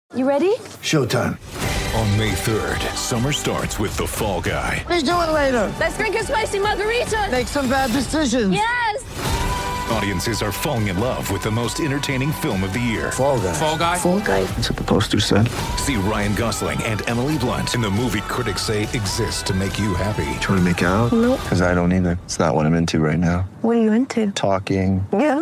You ready? Showtime. On May 3rd, summer starts with The Fall Guy. Let's do it later. Let's drink a spicy margarita. Make some bad decisions. Yes! Audiences are falling in love with the most entertaining film of the year. Fall Guy. Fall Guy? Fall guy. That's what the poster said. See Ryan Gosling and Emily Blunt in the movie critics say exists to make you happy. Trying to make it out? Nope. Because I don't either. It's not what I'm into right now. What are you into? Talking. Yeah.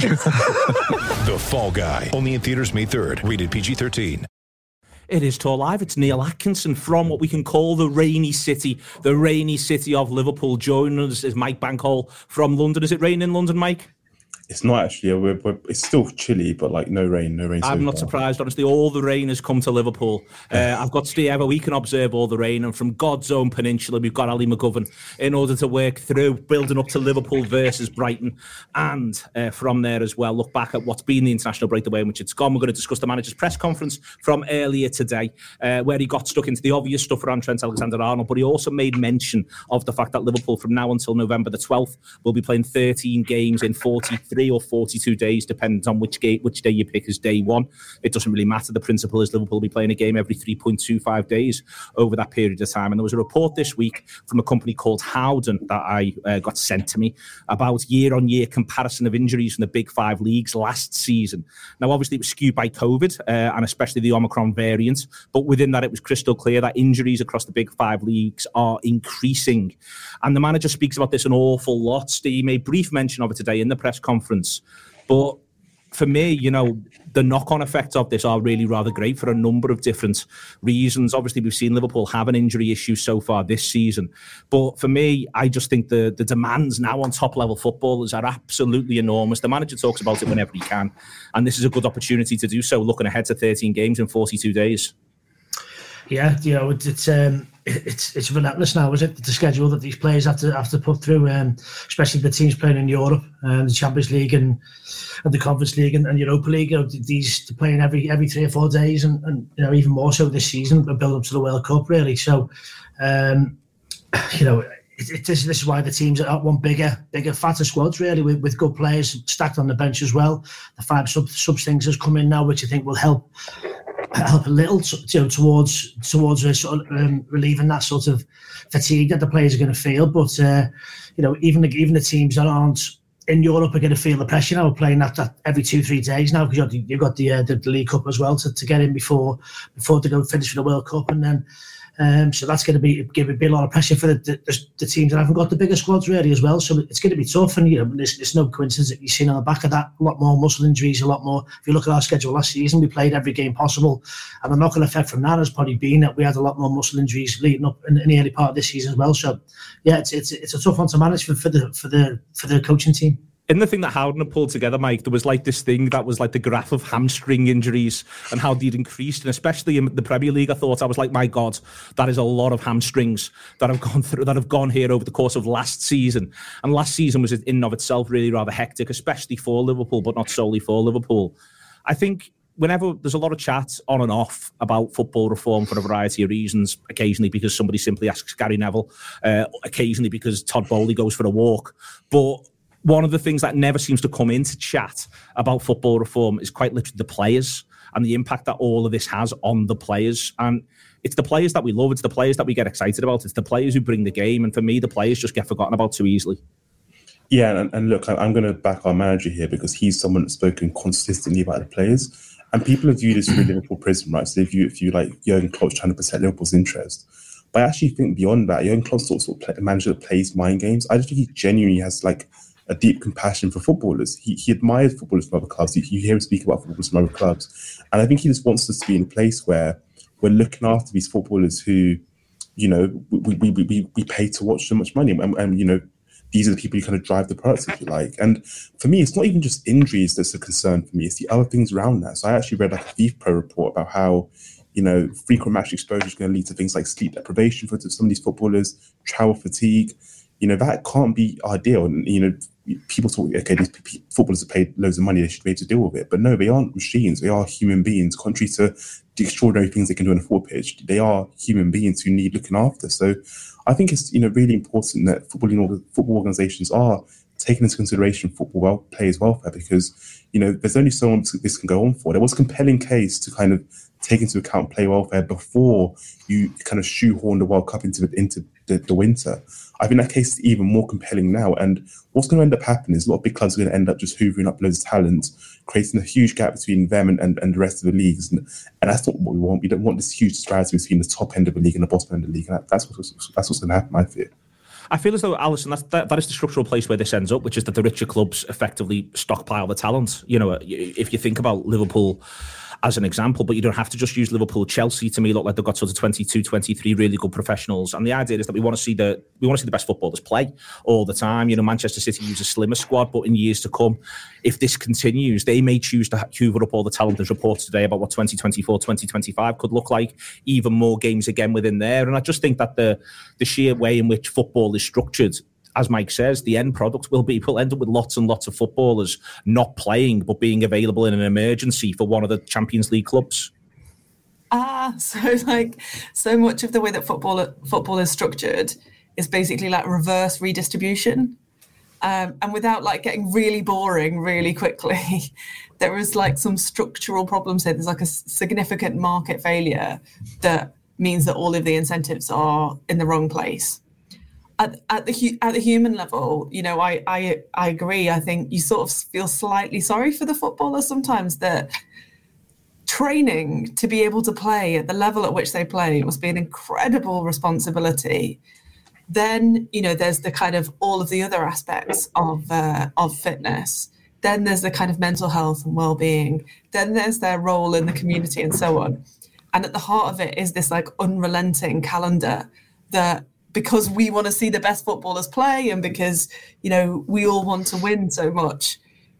The Fall Guy. Only in theaters May 3rd. Rated PG-13. It is Tour Live. It's Neil Atkinson from what we can call the rainy city of Liverpool. Joining us is Mike Bankhole from London. Is it raining in London, Mike? It's not actually. It's still chilly, but like no rain. I'm not surprised, honestly. All the rain has come to Liverpool. I've got Steve Ever. We can observe all the rain. And from God's own peninsula, we've got Ali McGovern in order to work through building up to Liverpool versus Brighton. And from there as well, look back at what's been the international break, the way in which it's gone. We're going to discuss the manager's press conference from earlier today, where he got stuck into the obvious stuff around Trent Alexander-Arnold. But he also made mention of the fact that Liverpool, from now until November the 12th, will be playing 13 games in 43 or 42 days, depending on which day you pick as day one. It doesn't really matter. The principle is Liverpool will be playing a game every 3.25 days over that period of time. And there was a report this week from a company called Howden that I got sent to me about year-on-year comparison of injuries from the Big Five leagues last season. Now, obviously, it was skewed by COVID and especially the Omicron variant, but within that, it was crystal clear that injuries across the Big Five leagues are increasing. And the manager speaks about this an awful lot. He made brief mention of it today in the press conference. But for me, the knock-on effects of this are really rather great for a number of different reasons. Obviously, we've seen Liverpool have an injury issue so far this season. But for me, I just think the demands now on top-level footballers are absolutely enormous. The manager talks about it whenever he can. And this is a good opportunity to do so, looking ahead to 13 games in 42 days. Yeah, it's relentless now, is it? The schedule that these players have to put through, especially the teams playing in Europe, the Champions League and the Conference League and Europa League. These playing every 3 or 4 days, and even more so this season, build up to the World Cup, really. So, this is why the teams want bigger, fatter squads, really, with good players stacked on the bench as well. The 5 subs things has come in now, which I think will help a little towards relieving that sort of fatigue that the players are going to feel. But even the teams that aren't in Europe are going to feel the pressure now of playing that every 2-3 days now, because you've got the League Cup as well to get in before they go finish for the World Cup, and then. So that's going to be a lot of pressure for the teams that haven't got the bigger squads, really, as well. So it's going to be tough, and it's no coincidence that you've seen on the back of that a lot more muscle injuries, a lot more. If you look at our schedule last season, we played every game possible, and the knock-on effect from that has probably been that we had a lot more muscle injuries leading up in the early part of this season as well. So yeah, it's a tough one to manage for the coaching team. In the thing that Howden had pulled together, Mike, there was like this thing that was like the graph of hamstring injuries and how they'd increased. And especially in the Premier League, I was like, my God, that is a lot of hamstrings that have gone here over the course of last season. And last season was in and of itself really rather hectic, especially for Liverpool, but not solely for Liverpool. I think whenever there's a lot of chat on and off about football reform for a variety of reasons, occasionally because somebody simply asks Gary Neville, occasionally because Todd Bowley goes for a walk. But one of the things that never seems to come into chat about football reform is quite literally the players and the impact that all of this has on the players. And it's the players that we love. It's the players that we get excited about. It's the players who bring the game. And for me, the players just get forgotten about too easily. Yeah, and look, I'm going to back our manager here because he's someone that's spoken consistently about the players. And people have viewed this through Liverpool prism, right? So if you like Jurgen Klopp's trying to protect Liverpool's interest. But I actually think beyond that, Jurgen Klopp's sort of a manager that plays mind games. I just think he genuinely has like a deep compassion for footballers. He admires footballers from other clubs. You hear him speak about footballers from other clubs. And I think he just wants us to be in a place where we're looking after these footballers who, we pay to watch so much money. And these are the people who kind of drive the products, if you like. And for me, it's not even just injuries that's a concern for me. It's the other things around that. So I actually read like a FIFPro report about how, frequent match exposure is going to lead to things like sleep deprivation for some of these footballers, travel fatigue. That can't be ideal. And, people talk, okay, these footballers are paid loads of money, they should be able to deal with it. But no, they aren't machines. They are human beings. Contrary to the extraordinary things they can do on a football pitch, they are human beings who need looking after. So I think it's, really important that football organisations are taking into consideration players' welfare, because, there's only so long this can go on for. There was a compelling case to kind of take into account player welfare before you kind of shoehorn the World Cup into the winter. I think that case is even more compelling now. And what's going to end up happening is a lot of big clubs are going to end up just hoovering up loads of talent, creating a huge gap between them and the rest of the leagues. And that's not what we want. We don't want this huge disparity between the top end of the league and the bottom end of the league. And that's what's going to happen, I fear. I feel as though, Alison, that is the structural place where this ends up, which is that the richer clubs effectively stockpile the talent. You know, if you think about Liverpool as an example, but you don't have to just use Liverpool. Chelsea, to me, look like they've got sort of 22, 23 really good professionals. And the idea is that we want to see the best footballers play all the time. You know, Manchester City use a slimmer squad, but in years to come, if this continues, they may choose to hoover up all the talent. There's reports today about what 2024, 2025 could look like, even more games again within there. And I just think that the sheer way in which football is structured, as Mike says, the end product will end up with lots and lots of footballers not playing, but being available in an emergency for one of the Champions League clubs. So much of the way that football is structured is basically like reverse redistribution. And without like getting really boring really quickly, there is like some structural problems here. There's like a significant market failure that means that all of the incentives are in the wrong place. At the human level, you know, I agree. I think you sort of feel slightly sorry for the footballers sometimes, that training to be able to play at the level at which they play must be an incredible responsibility. Then, you know, there's the kind of all of the other aspects of fitness. Then there's the kind of mental health and well-being. Then there's their role in the community and so on. And at the heart of it is this like unrelenting calendar that, because we want to see the best footballers play and because, you know, we all want to win so much,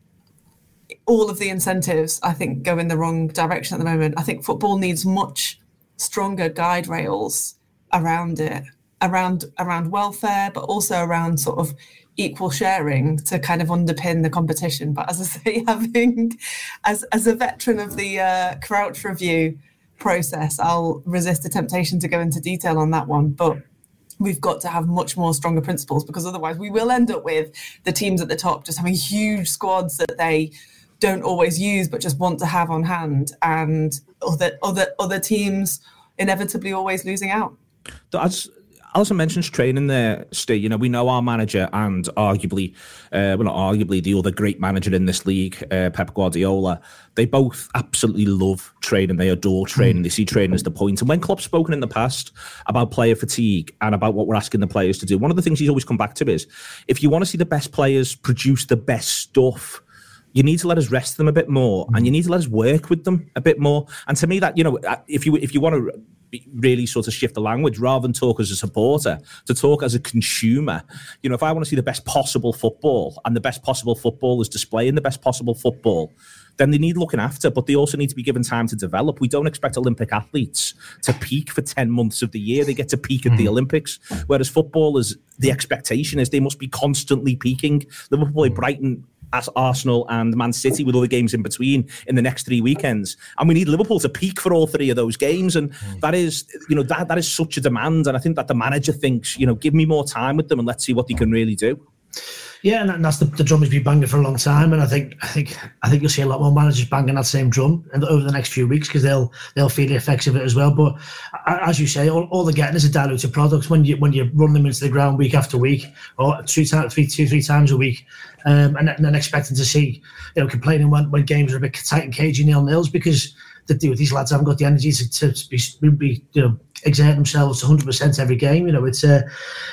all of the incentives, I think, go in the wrong direction at the moment. I think football needs much stronger guide rails around it, around welfare, but also around sort of equal sharing to kind of underpin the competition. But as I say, having, as a veteran of the Crouch review process, I'll resist the temptation to go into detail on that one. But we've got to have much more stronger principles, because otherwise we will end up with the teams at the top just having huge squads that they don't always use but just want to have on hand, and other teams inevitably always losing out. As Alison mentions training there, Steve, you know, we know our manager and arguably, the other great manager in this league, Pep Guardiola, they both absolutely love training. They adore training. They see training as the point. And when Klopp's spoken in the past about player fatigue and about what we're asking the players to do, one of the things he's always come back to is, if you want to see the best players produce the best stuff, you need to let us rest them a bit more, and you need to let us work with them a bit more. And to me, that, you know, if you want to really sort of shift the language, rather than talk as a supporter, to talk as a consumer. You know, if I want to see the best possible football and the best possible football is displaying the best possible football, then they need looking after, but they also need to be given time to develop. We don't expect Olympic athletes to peak for 10 months of the year. They get to peak at the Olympics, whereas footballers, the expectation is they must be constantly peaking. Liverpool play Brighton, as Arsenal and Man City, with other games in between in the next 3 weekends, and we need Liverpool to peak for all three of those games. And that is, you know, that is such a demand. And I think that the manager thinks, you know, give me more time with them and let's see what they can really do. Yeah, and that's the drum has been banging for a long time, and I think you'll see a lot more managers banging that same drum over the next few weeks, because they'll feel the effects of it as well. But as you say, all they're getting is a diluted product when you run them into the ground week after week, or three times a week, and then expecting to see, you know, complaining when games are a bit tight and cagey 0-0s, because these lads haven't got the energy to be you know, exert themselves 100% every game. You know, it's a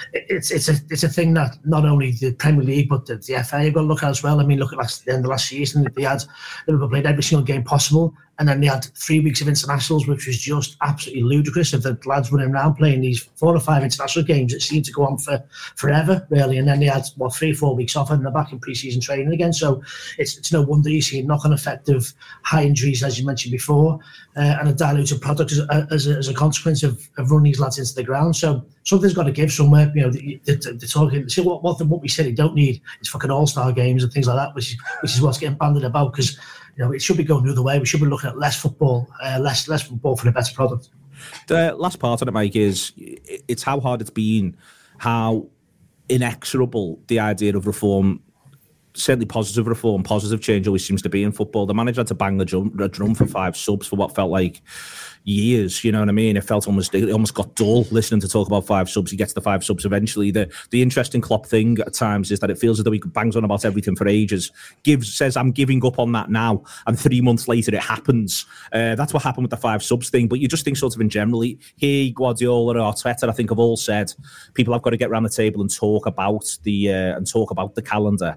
thing that not only the Premier League but the FA have got to look at as well. I mean, look at the end of last season, they had Liverpool played every single game possible, and then they had 3 weeks of internationals, which was just absolutely ludicrous. Of the lads running around playing these 4 or 5 international games, it seemed to go on for forever, really. And then they had 3-4 weeks off, and they're back in pre-season training again. So it's no wonder you see a knock-on effect of high injuries, as you mentioned before, and a diluted product as a consequence of running these lads into the ground. So something's got to give somewhere. You know, they're talking. See what we said they don't need is fucking all-star games and things like that, which is what's getting bandied about, because, you know, it should be going the other way. We should be looking at less football, less football for a better product. The last part of it, Mike, is it's how hard it's been, how inexorable the idea of reform certainly positive reform, positive change always seems to be in football. The manager had to bang the drum for 5 subs for what felt like years, you know what I mean? It almost got dull listening to talk about 5 subs. He gets the 5 subs eventually. The interesting Klopp thing at times is that it feels as though he bangs on about everything for ages, says I'm giving up on that now, and 3 months later it happens. That's what happened with the 5 subs thing. But you just think sort of in generally, he, Guardiola, Arteta, I think have all said people have got to get around the table and talk about the calendar.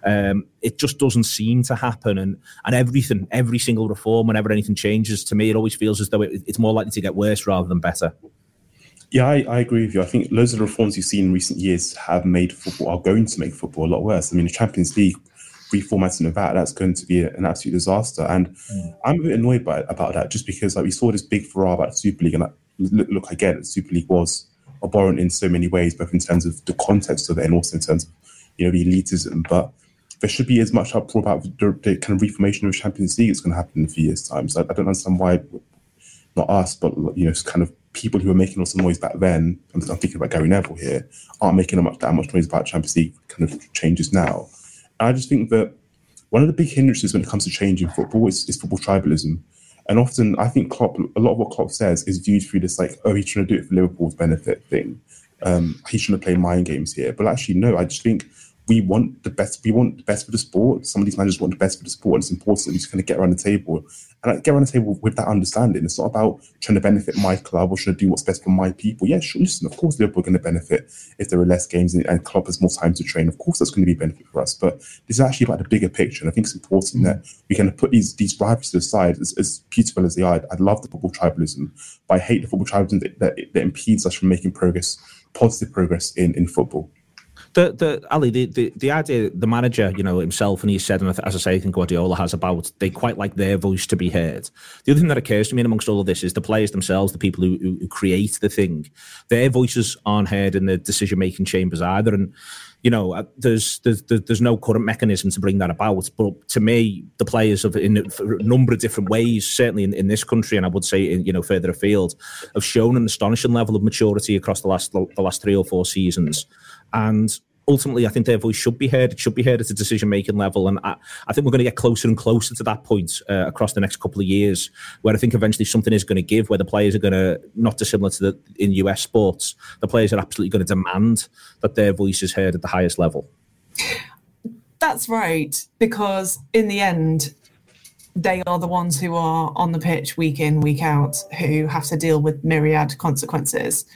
It just doesn't seem to happen, and every single reform, whenever anything changes, to me it always feels as though it's more likely to get worse rather than better. Yeah, I agree with you. I think loads of the reforms you've seen in recent years are going to make football a lot worse. I mean, the Champions League reformatting of that's going to be an absolute disaster, and I'm a bit annoyed about that, just because like we saw this big furore about the Super League, and look, I get it, the Super League was abhorrent in so many ways, both in terms of the context of it and also in terms of the elitism, but there should be as much uproar about the kind of reformation of the Champions League that's going to happen in a few years' time. So I don't understand why, not us, but kind of people who were making lots of noise back then, I'm thinking about Gary Neville here, aren't making that much noise about Champions League kind of changes now. And I just think that one of the big hindrances when it comes to changing football is football tribalism. And often I think a lot of what Klopp says is viewed through this like, oh, he's trying to do it for Liverpool's benefit thing. He's trying to play mind games here. But actually, no, I just think we want the best. We want the best for the sport. Some of these managers want the best for the sport, and it's important that we just kind of get around the table and get around the table with that understanding. It's not about trying to benefit my club or trying to do what's best for my people. Yeah, sure. Listen, of course, Liverpool are going to benefit if there are less games and Klopp has more time to train. Of course, that's going to be a benefit for us. But this is actually about the bigger picture, and I think it's important that we kind of put these rivalries to the side. As beautiful as they are, I love the football tribalism, but I hate the football tribalism that impedes us from making positive progress in football. Ali, the idea, the manager, himself, and he said, and as I say, I think Guardiola has about, they quite like their voice to be heard. The other thing that occurs to me amongst all of this is the players themselves, the people who create the thing, their voices aren't heard in the decision-making chambers either. And, there's no current mechanism to bring that about. But to me, the players have, in a number of different ways, certainly in this country, and I would say further afield, have shown an astonishing level of maturity across the last 3 or 4 seasons. And ultimately, I think their voice should be heard. It should be heard at a decision-making level. And I think we're going to get closer and closer to that point across the next couple of years, where I think eventually something is going to give, where the players are going to, not dissimilar to in US sports, the players are absolutely going to demand that their voice is heard at the highest level. That's right, because in the end, they are the ones who are on the pitch week in, week out, who have to deal with myriad consequences.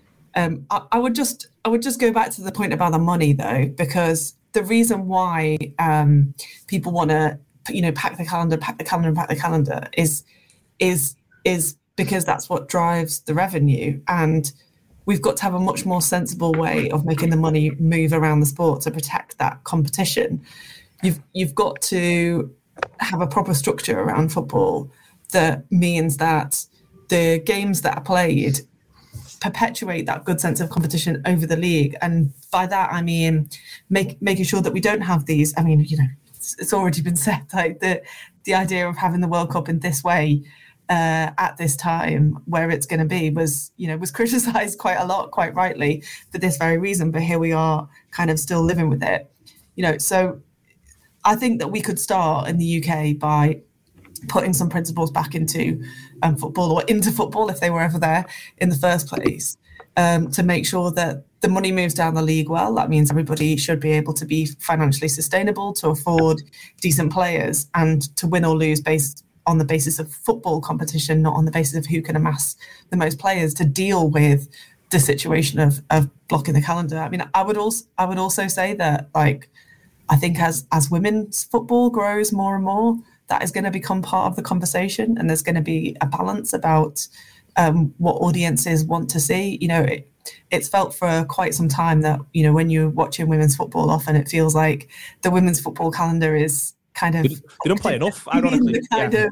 I would just go back to the point about the money, though, because the reason why people want to, pack the calendar is because that's what drives the revenue, and we've got to have a much more sensible way of making the money move around the sport to protect that competition. You've got to have a proper structure around football that means that the games that are played perpetuate that good sense of competition over the league. And by that, I mean, making sure that we don't have these, it's already been said, like the idea of having the World Cup in this way at this time where it's going to be was criticised quite a lot, quite rightly, for this very reason. But here we are kind of still living with it. So I think that we could start in the UK by putting some principles back into football, or into football if they were ever there in the first place, to make sure that the money moves down the league well. That means everybody should be able to be financially sustainable, to afford decent players, and to win or lose based on the basis of football competition, not on the basis of who can amass the most players to deal with the situation of blocking the calendar. I would also say that, I think as women's football grows more and more, that is going to become part of the conversation, and there's going to be a balance about what audiences want to see. It's felt for quite some time that, when you're watching women's football, often it feels like the women's football calendar is kind of... They don't play enough, ironically.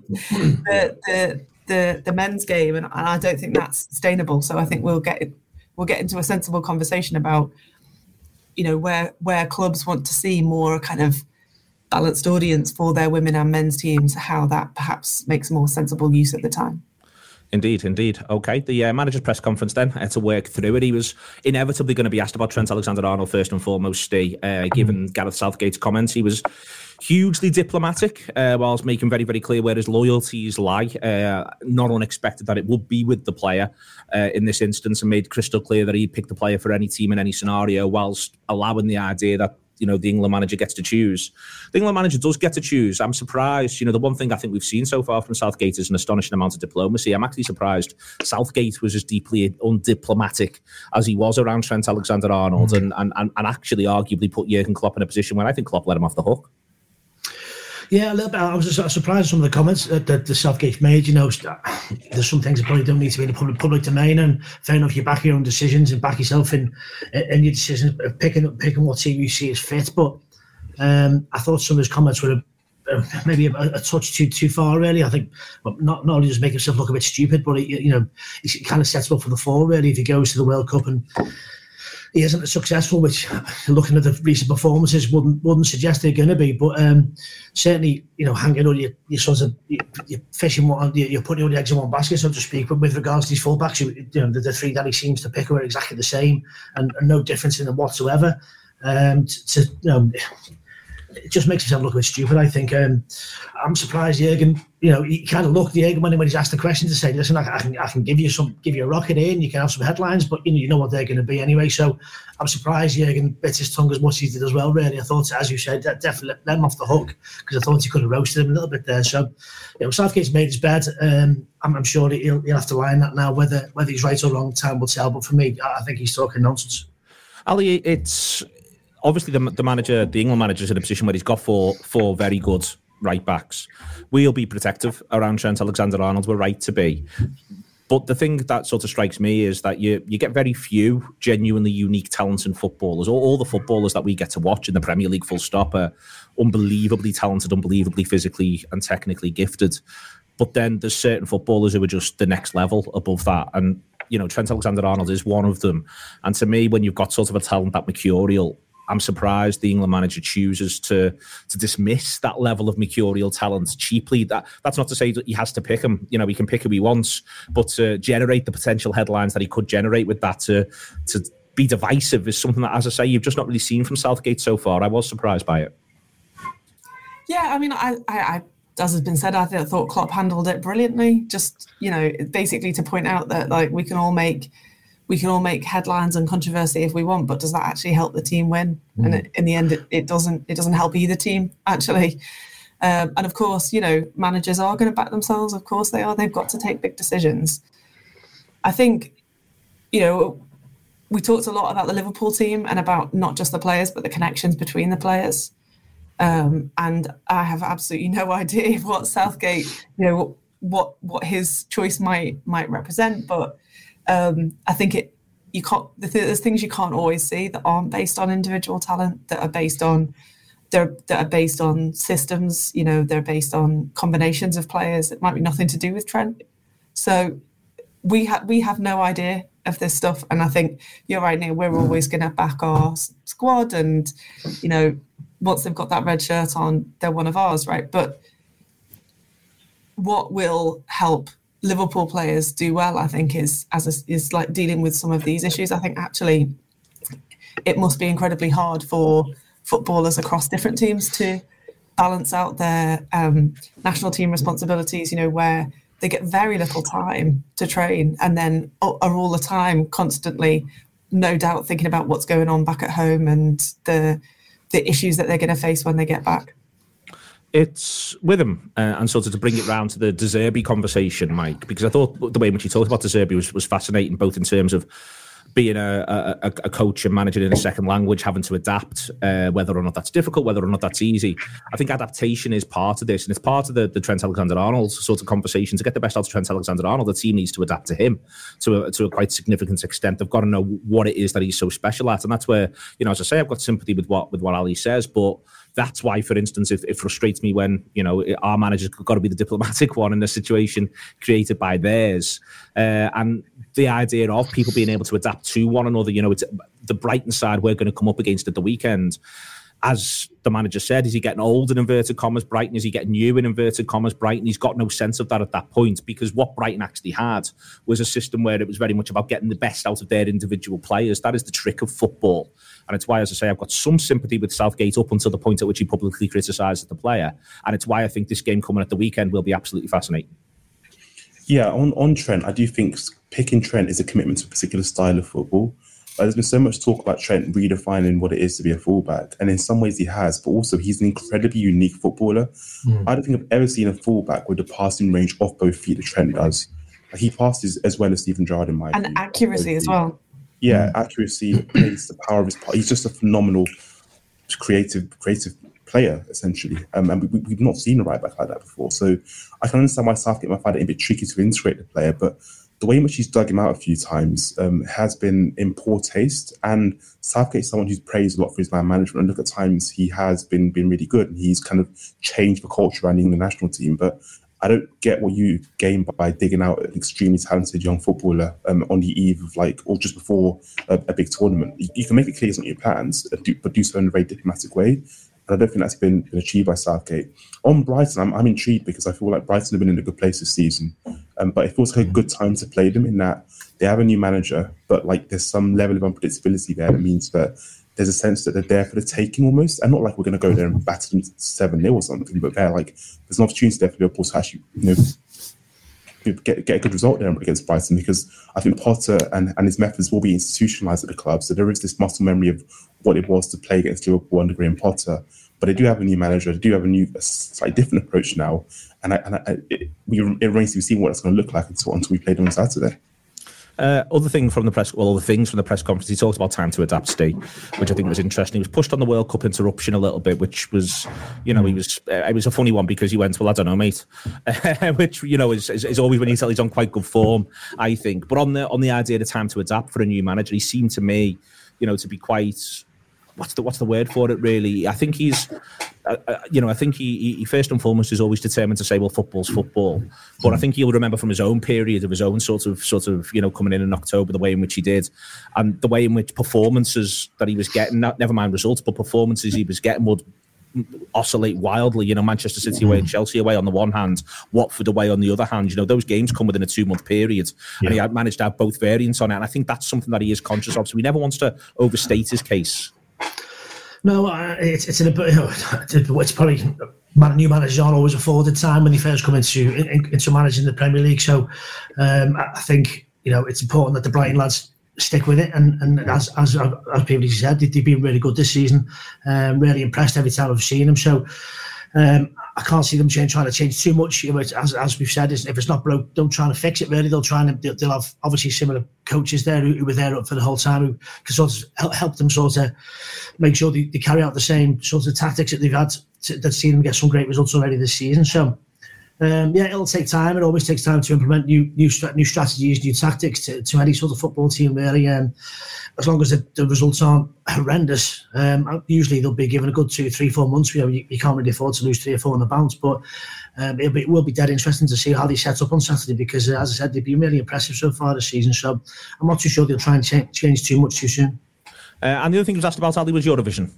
The men's game, and I don't think that's sustainable. So I think we'll get into a sensible conversation about, where clubs want to see more kind of balanced audience for their women and men's teams, how that perhaps makes more sensible use at the time. Indeed. Okay, the manager's press conference then, to work through it. He was inevitably going to be asked about Trent Alexander-Arnold first and foremost, Steve. Given Gareth Southgate's comments, he was hugely diplomatic, whilst making very, very clear where his loyalties lie. Not unexpected that it would be with the player in this instance, and made crystal clear that he'd pick the player for any team in any scenario, whilst allowing the idea that the England manager gets to choose. The England manager does get to choose. I'm surprised. The one thing I think we've seen so far from Southgate is an astonishing amount of diplomacy. I'm actually surprised Southgate was as deeply undiplomatic as he was around Trent Alexander-Arnold, and actually arguably put Jurgen Klopp in a position where I think Klopp let him off the hook. Yeah, a little bit. I was just surprised at some of the comments that the Southgate made. There's some things that probably don't need to be in the public domain, and fair enough, you back your own decisions and back yourself in your decisions of picking what team you see as fit. But I thought some of his comments were maybe a touch too far, really. I think not only does he make himself look a bit stupid, but he kind of sets him up for the fall, really, if he goes to the World Cup and he isn't as successful, which looking at the recent performances wouldn't suggest they're going to be. But certainly, hanging all you're fishing you're putting all the eggs in one basket, so to speak. But with regards to these fullbacks, the three that he seems to pick are exactly the same and no difference in them whatsoever. It just makes himself look a bit stupid, I think. I'm surprised Jurgen, he kind of looked at Jurgen when he's asked the question to say, listen, I can give you a rocket here and you can have some headlines, but you know what they're going to be anyway. So I'm surprised Jurgen bit his tongue as much as he did as well, really. I thought, as you said, that definitely let him off the hook, because I thought he could have roasted him a little bit there. So Southgate's made his bed. I'm sure he'll have to lie in that now. Whether he's right or wrong, time will tell. But for me, I think he's talking nonsense. Ali, it's obviously the England manager is in a position where he's got four very good right backs. We'll be protective around Trent Alexander-Arnold. We're right to be. But the thing that sort of strikes me is that you get very few genuinely unique talents in footballers. All the footballers that we get to watch in the Premier League, full stop, are unbelievably talented, unbelievably physically and technically gifted. But then there's certain footballers who are just the next level above that. And, Trent Alexander-Arnold is one of them. And to me, when you've got sort of a talent that mercurial, I'm surprised the England manager chooses to dismiss that level of mercurial talent cheaply. That's not to say that he has to pick him. He can pick who he wants, but to generate the potential headlines that he could generate with that, to be divisive, is something that, as I say, you've just not really seen from Southgate so far. I was surprised by it. Yeah, I mean, I as has been said, I thought Klopp handled it brilliantly. Just, basically to point out that we can all make headlines and controversy if we want, but does that actually help the team win? And in the end, it doesn't help either team, actually. And of course, managers are going to back themselves. Of course they are. They've got to take big decisions. I think, we talked a lot about the Liverpool team and about not just the players, but the connections between the players. And I have absolutely no idea what Southgate, what his choice might represent, but I think there's things you can't always see that aren't based on individual talent, that are based on systems. They're based on combinations of players. It might be nothing to do with Trent. So we have no idea of this stuff, and I think you're right, Neil. We're always going to back our squad, and once they've got that red shirt on, they're one of ours, right? But what will help Liverpool players do well, I think, is like dealing with some of these issues. I think actually it must be incredibly hard for footballers across different teams to balance out their national team responsibilities, where they get very little time to train and then are all the time constantly, no doubt, thinking about what's going on back at home and the issues that they're going to face when they get back. It's with him, and sort of to bring it round to the De Zerbi conversation, Mike, because I thought the way in which he talked about De Zerbi was fascinating, both in terms of being a coach and managing in a second language, having to adapt, whether or not that's difficult, whether or not that's easy. I think adaptation is part of this, and it's part of the Trent Alexander-Arnold sort of conversation. To get the best out of Trent Alexander-Arnold, the team needs to adapt to him to a quite significant extent. They've got to know what it is that he's so special at, and that's where, as I say, I've got sympathy with what Ali says, but that's why, for instance, it frustrates me when, our manager's got to be the diplomatic one in a situation created by theirs. And the idea of people being able to adapt to one another, it's the Brighton side we're going to come up against at the weekend. as the manager said, is he getting old in inverted commas, Brighton? Is he getting new in inverted commas, Brighton? He's got no sense of that at that point, because what Brighton actually had was a system where it was very much about getting the best out of their individual players. That is the trick of football. And it's why, as I say, I've got some sympathy with Southgate up until the point at which he publicly criticised the player. And it's why I think this game coming at the weekend will be absolutely fascinating. Yeah, on Trent, I do think picking Trent is a commitment to a particular style of football. There's been so much talk about Trent redefining what it is to be a fullback, and in some ways he has, but also he's an incredibly unique footballer. I don't think I've ever seen a fullback with the passing range off both feet that Trent does. He passes as well as Stephen Gerrard in my view. And accuracy as well. Yeah, accuracy, pace, the power of his part. He's just a phenomenal creative player, essentially. And we've not seen a right back like that before. So I can understand why Southgate might find it a bit tricky to integrate the player, but the way in which he's dug him out a few times has been in poor taste. And Southgate's someone who's praised a lot for his man management. And look, at times he has been really good. And he's kind of changed the culture around the England national team. But I don't get what you gain by digging out an extremely talented young footballer on the eve of or just before a big tournament. You can make it clear it's not your plans, but do so in a very diplomatic way. And I don't think that's been achieved by Southgate. On Brighton, I'm intrigued because I feel like Brighton have been in a good place this season. But it feels like a good time to play them in that they have a new manager, but there's some level of unpredictability there that means that there's a sense that they're there for the taking almost. And not like we're going to go there and batter them 7-0 or something, but there's an opportunity there for Liverpool to actually get a good result there against Brighton, because I think Potter and his methods will be institutionalised at the club. So there is this muscle memory of what it was to play against Liverpool under Graham Potter. But they do have a new manager. They do have a slightly different approach now. And it remains to be seen what it's going to look like until we play them on Saturday. Other things from the press conference, he talked about time to adapt, Steve, which I think was interesting. He was pushed on the World Cup interruption a little bit, which was, it was a funny one because he went, well, I don't know, mate, which, is always when he's on quite good form, I think. But on the idea of the time to adapt for a new manager, he seemed to me, to be quite, what's the word for it, really? I think he's, I think he first and foremost is always determined to say, well, football's football. But I think he'll remember from his own period of his own sort of coming in October, the way in which he did, and the way in which performances that he was getting, never mind results, but performances he was getting would oscillate wildly. Manchester City away and Chelsea away on the one hand, Watford away on the other hand. Those games come within a 2-month period, and he had managed to have both variants on it. And I think that's something that he is conscious of. So he never wants to overstate his case. No, it's probably new managers aren't always afforded time when they first come into managing the Premier League. So I think it's important that the Brighton lads stick with it. And as previously said, they've been really good this season. Really impressed every time I've seen them. So I can't see them trying to change too much. As we've said, if it's not broke, don't try to fix it. Really, they'll have obviously similar coaches there who were there for the whole time, who can sort of help them sort of make sure they carry out the same sort of tactics that they've had that's seen them get some great results already this season. So it'll take time. It always takes time to implement new strategies, new tactics to any sort of football team, really. As long as the results aren't horrendous, usually they'll be given a good 2, 3, 4 months. You can't really afford to lose 3 or 4 on the bounce, but it will be dead interesting to see how they set up on Saturday, because, as I said, they've been really impressive so far this season. So I'm not too sure they'll try and change too much too soon. And the other thing I was asked about, Ali, was Eurovision.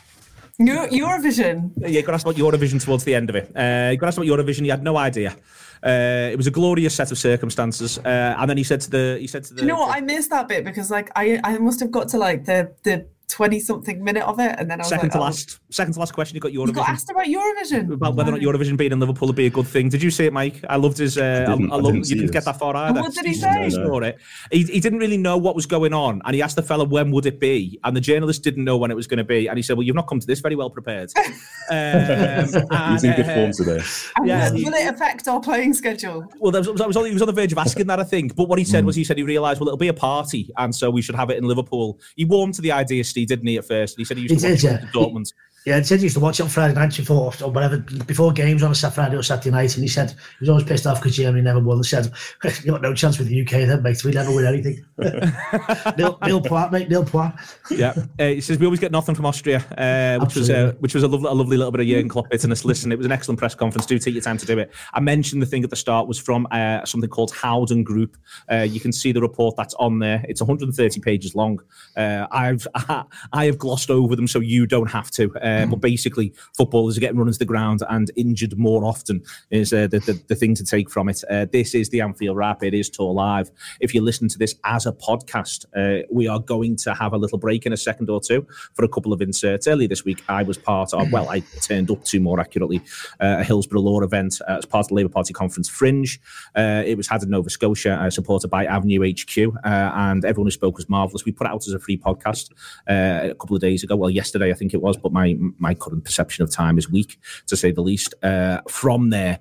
Eurovision? Yeah, you got asked about Eurovision towards the end of it. You got asked about Eurovision, he had no idea. It was a glorious set of circumstances, and then he said to the. Do you know what? I missed that bit because I must have got to the 20-something minute of it, and then I was second to last question. You got Eurovision. You got asked about Eurovision, about whether or not Eurovision being in Liverpool would be a good thing. Did you see it, Mike? I loved his. I loved. You didn't get that far either. What did he say? He didn't really know what was going on, and he asked the fella when would it be, and the journalist didn't know when it was going to be, and he said, "Well, you've not come to this very well prepared." He's in good form today. Will it affect our playing schedule? Well, he was on the verge of asking that, I think. But what he said was, he realised, well, it'll be a party, and so we should have it in Liverpool. He warmed to the idea, Steve, didn't he, at first? He said he used to watch Dortmund. Yeah, he said he used to watch it on Friday nights before games on a Friday or Saturday night, and he said he was always pissed off because Germany never won. He said, "You got no chance with the UK then, mate. We never win anything." Nil point, mate. Nil point. Yeah, he says we always get nothing from Austria, which was a lovely little bit of Jurgen Klopp bitterness. Listen, it was an excellent press conference. Do take your time to do it. I mentioned the thing at the start was from something called Howden Group. You can see the report that's on there. It's 130 pages long. I have glossed over them so you don't have to. But basically, footballers are getting run into the ground and injured more often is the thing to take from it. This is the Anfield Wrap. It is Tour Live. If you're listening to this as a podcast, we are going to have a little break in a second or two for a couple of inserts. Earlier this week, I was part of, I turned up to, more accurately, a Hillsborough Law event as part of the Labour Party Conference Fringe. It was had in Nova Scotia, supported by Avenue HQ, and everyone who spoke was marvellous. We put it out as a free podcast a couple of days ago. Well, yesterday, I think it was, but my current perception of time is weak, to say the least. From there,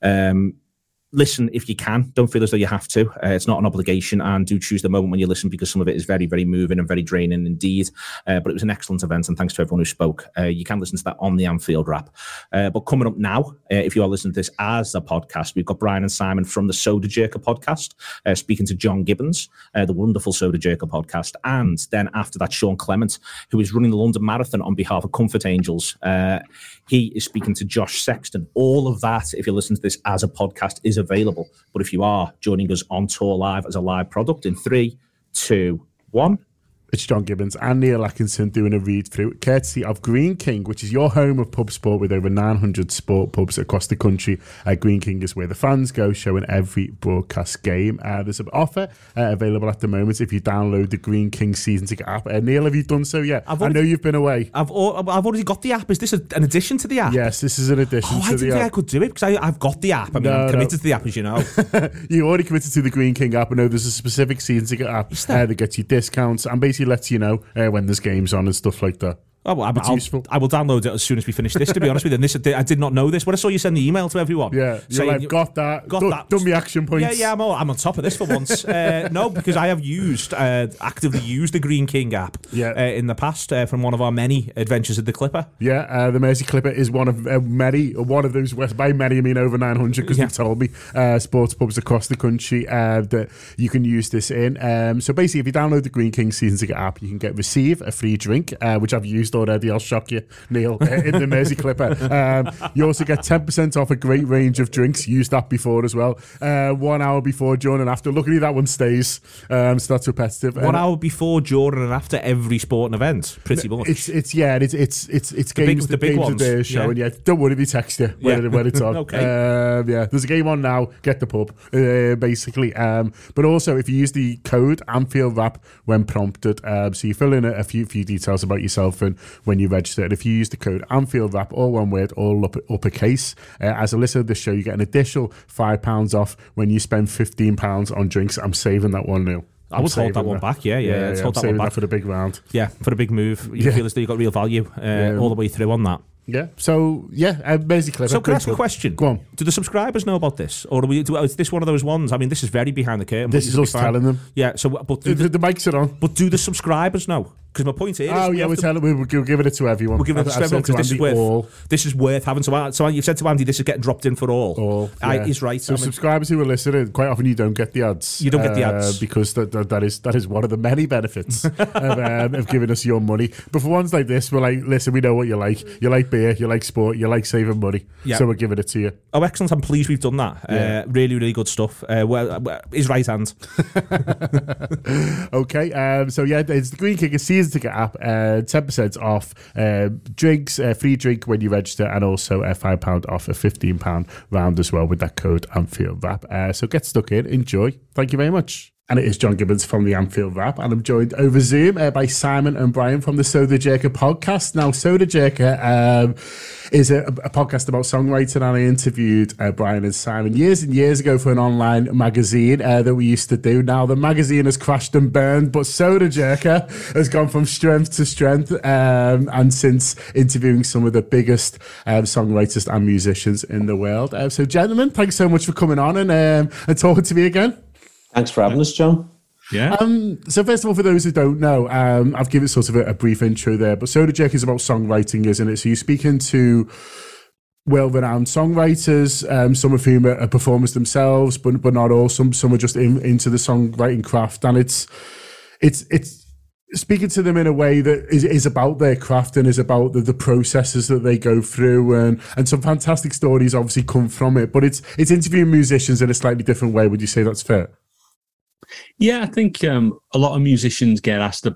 listen if you can. Don't feel as though you have to. It's not an obligation, and do choose the moment when you listen, because some of it is very, very moving and very draining indeed. But it was an excellent event, and thanks to everyone who spoke. You can listen to that on the Anfield Wrap. But coming up now, if you are listening to this as a podcast, we've got Brian and Simon from the Soda Jerker podcast, speaking to John Gibbons, the wonderful Soda Jerker podcast. And then after that, Sean Clement, who is running the London Marathon on behalf of Comfort Angels. He is speaking to Josh Sexton. All of that, if you listen to this as a podcast, is available. But if you are joining us on Tour Live as a live product, in 3, 2, 1... It's John Gibbons and Neil Atkinson doing a read-through, courtesy of Greene King, which is your home of pub sport with over 900 sport pubs across the country. Greene King is where the fans go, showing every broadcast game. There's an offer available at the moment if you download the Greene King season ticket app. Neil, have you done so yet? I know you've been away. I've already got the app. Is this an addition to the app? Yes, this is an addition to the app. I didn't think I could do it because I've got the app. I'm committed to the app, as you know. You already committed to the Greene King app. I know there's a specific season ticket app that gets you discounts and basically lets you know when there's games on and stuff like that. Oh, well, I will download it as soon as we finish this, to be honest with you. And this, I did not know this. When I saw you send the email to everyone. Yeah, you're like, got that. Done me action points. Yeah, I'm on top of this for once. No, because I have actively used the Greene King app in the past from one of our many adventures at the Clipper. Yeah, the Mersey Clipper is one of one of those, by many I mean over 900, because you've told me, sports pubs across the country that you can use this in. So basically, if you download the Greene King season ticket app, you can receive a free drink, which I've used already. I'll shock you, Neil, in the Mersey Clipper. You also get 10% off a great range of drinks. Used that before as well. 1 hour before, during, and after. Luckily, that one stays. So that's repetitive. 1 hour before, during, and after every sporting event, pretty much. It's games. The games ones. They're showing. Yeah, don't worry, they text you when it's on. Okay. There's a game on now. Get the pub, basically. But also, if you use the code Anfield Wrap when prompted, so you fill in a few details about yourself and when you register. And if you use the code Anfield Wrap, all one word, all uppercase, as a listener of the show, you get an additional £5 off when you spend £15 on drinks. I'm saving that one now. I would hold that one back. Yeah. Let's hold that one back for the big round. Yeah, for the big move. You feel as though you got real value all the way through on that. Yeah. So basically. So can I ask a question? Go on. Do the subscribers know about this, or is this one of those ones? I mean, this is very behind the curtain. This is us telling them. Yeah. So, but the mics are on. But do the subscribers know? Because my point here is... we're giving it to everyone. We're giving it to everyone because this is worth having. So you've said to Andy, this is getting dropped in for all. He's right. So subscribers who are listening, quite often you don't get the ads. You don't get the ads. Because that is one of the many benefits of giving us your money. But for ones like this, we're like, listen, we know what you like. You like beer, you like sport, you like saving money. Yeah. So we're giving it to you. Oh, excellent. I'm pleased we've done that. Really, really good stuff. His right hand. Okay. It's the Greene King season ticket app. 10% off drinks, free drink when you register, and also a £5 off a £15 round as well with that code Anfield Wrap. So get stuck in, enjoy. Thank you very much. And it is John Gibbons from the Anfield Wrap, and I'm joined over Zoom by Simon and Brian from the Soda Jerker podcast. Now, Soda Jerker is a podcast about songwriting, and I interviewed Brian and Simon years and years ago for an online magazine that we used to do. Now, the magazine has crashed and burned, but Soda Jerker has gone from strength to strength, and since interviewing some of the biggest songwriters and musicians in the world. So, gentlemen, thanks so much for coming on and talking to me again. Thanks for having us, John. Yeah. So first of all, for those who don't know, I've given sort of a brief intro there, but Soda Jerker is about songwriting, isn't it? So you're speaking to well-renowned songwriters, some of whom are performers themselves, but not all. Some are just into the songwriting craft, and it's speaking to them in a way that is about their craft and is about the processes that they go through, and some fantastic stories obviously come from it. But it's interviewing musicians in a slightly different way. Would you say that's fair? Yeah, I think a lot of musicians get asked about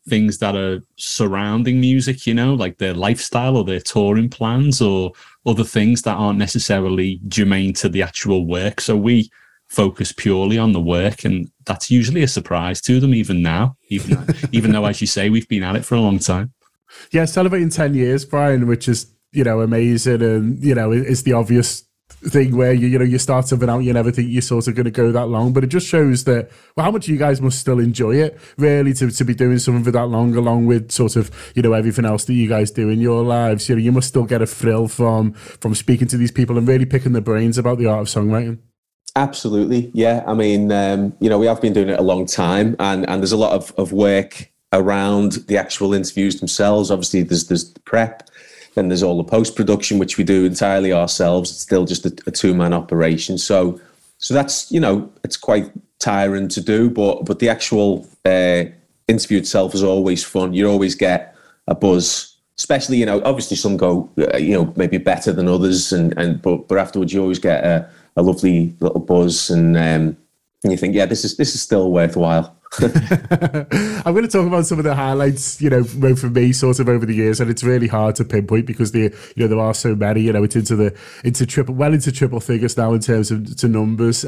things that are surrounding music, like their lifestyle or their touring plans or other things that aren't necessarily germane to the actual work. So we focus purely on the work, and that's usually a surprise to them even now, even though, as you say, we've been at it for a long time. Yeah, celebrating 10 years, Brian, which is, amazing, and, it's the obvious thing where you start something out, you never think you're sort of going to go that long, but it just shows that how much you guys must still enjoy it, really, to be doing something for that long, along with sort of everything else that you guys do in your lives. You must still get a thrill from speaking to these people and really picking their brains about the art of songwriting. Absolutely, yeah. I mean, we have been doing it a long time, and there's a lot of work around the actual interviews themselves. Obviously, there's the prep. Then there's all the post-production, which we do entirely ourselves. It's still just a two-man operation. So that's, it's quite tiring to do, but the actual interview itself is always fun. You always get a buzz, especially, obviously some go, maybe better than others, but afterwards you always get a lovely little buzz, and you think, yeah, this is still worthwhile. I'm going to talk about some of the highlights, for me, sort of over the years, and it's really hard to pinpoint because there are so many. It's into triple figures now in terms of to numbers.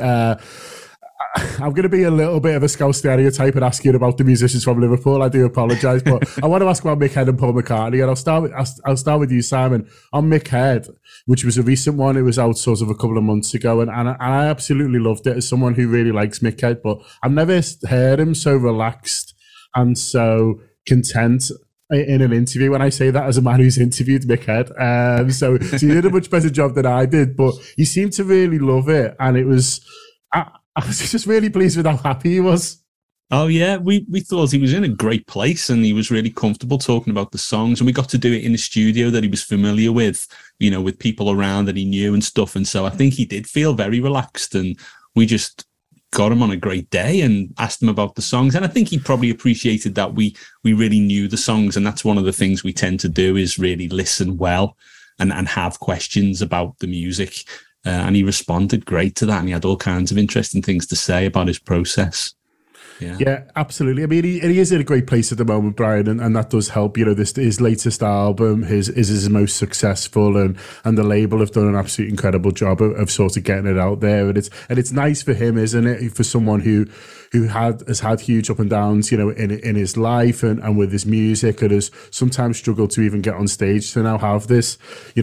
I'm going to be a little bit of a Scouse stereotype and ask you about the musicians from Liverpool. I do apologise, but I want to ask about Mick Head and Paul McCartney, and I'll start with you, Simon. On Mick Head, which was a recent one, it was out sort of a couple of months ago, and I absolutely loved it as someone who really likes Mick Head, but I've never heard him so relaxed and so content in an interview. When I say that as a man who's interviewed Mick Head, so you did a much better job than I did, but you seemed to really love it, and it was. I was just really pleased with how happy he was. Oh, yeah. We thought he was in a great place, and he was really comfortable talking about the songs. And we got to do it in a studio that he was familiar with, with people around that he knew and stuff. And so I think he did feel very relaxed, and we just got him on a great day and asked him about the songs. And I think he probably appreciated that we really knew the songs. And that's one of the things we tend to do, is really listen well and have questions about the music. And he responded great to that, and he had all kinds of interesting things to say about his process. Yeah, absolutely. I mean, he is in a great place at the moment, Brian, and that does help. His latest album is his most successful, and the label have done an absolutely incredible job of sort of getting it out there. And it's nice for him, isn't it, for someone who has had huge up and downs, in his life and with his music, and has sometimes struggled to even get on stage, to now have this,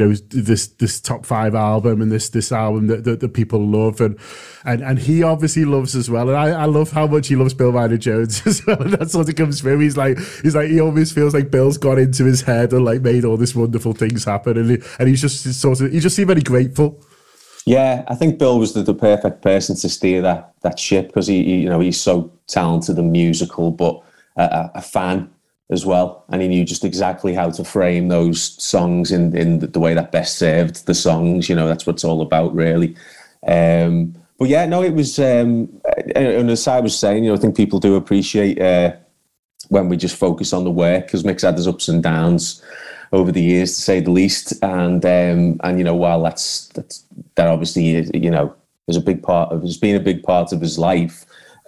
this top 5 album and this album that people love, and he obviously loves as well. And I love how much he loves Bill Ryder Jones as well. And that sort of comes through. He's like he always feels like Bill's got into his head and like made all these wonderful things happen, and he just seemed very grateful. Yeah, I think Bill was the perfect person to steer that ship, because he's so talented and musical, but a fan as well, and he knew just exactly how to frame those songs in the way that best served the songs. That's what it's all about, really. But yeah, no, it was. And as I was saying, I think people do appreciate when we just focus on the work, because Mick's had his ups and downs over the years, to say the least, and while that obviously is a big part of, has been a big part of his life,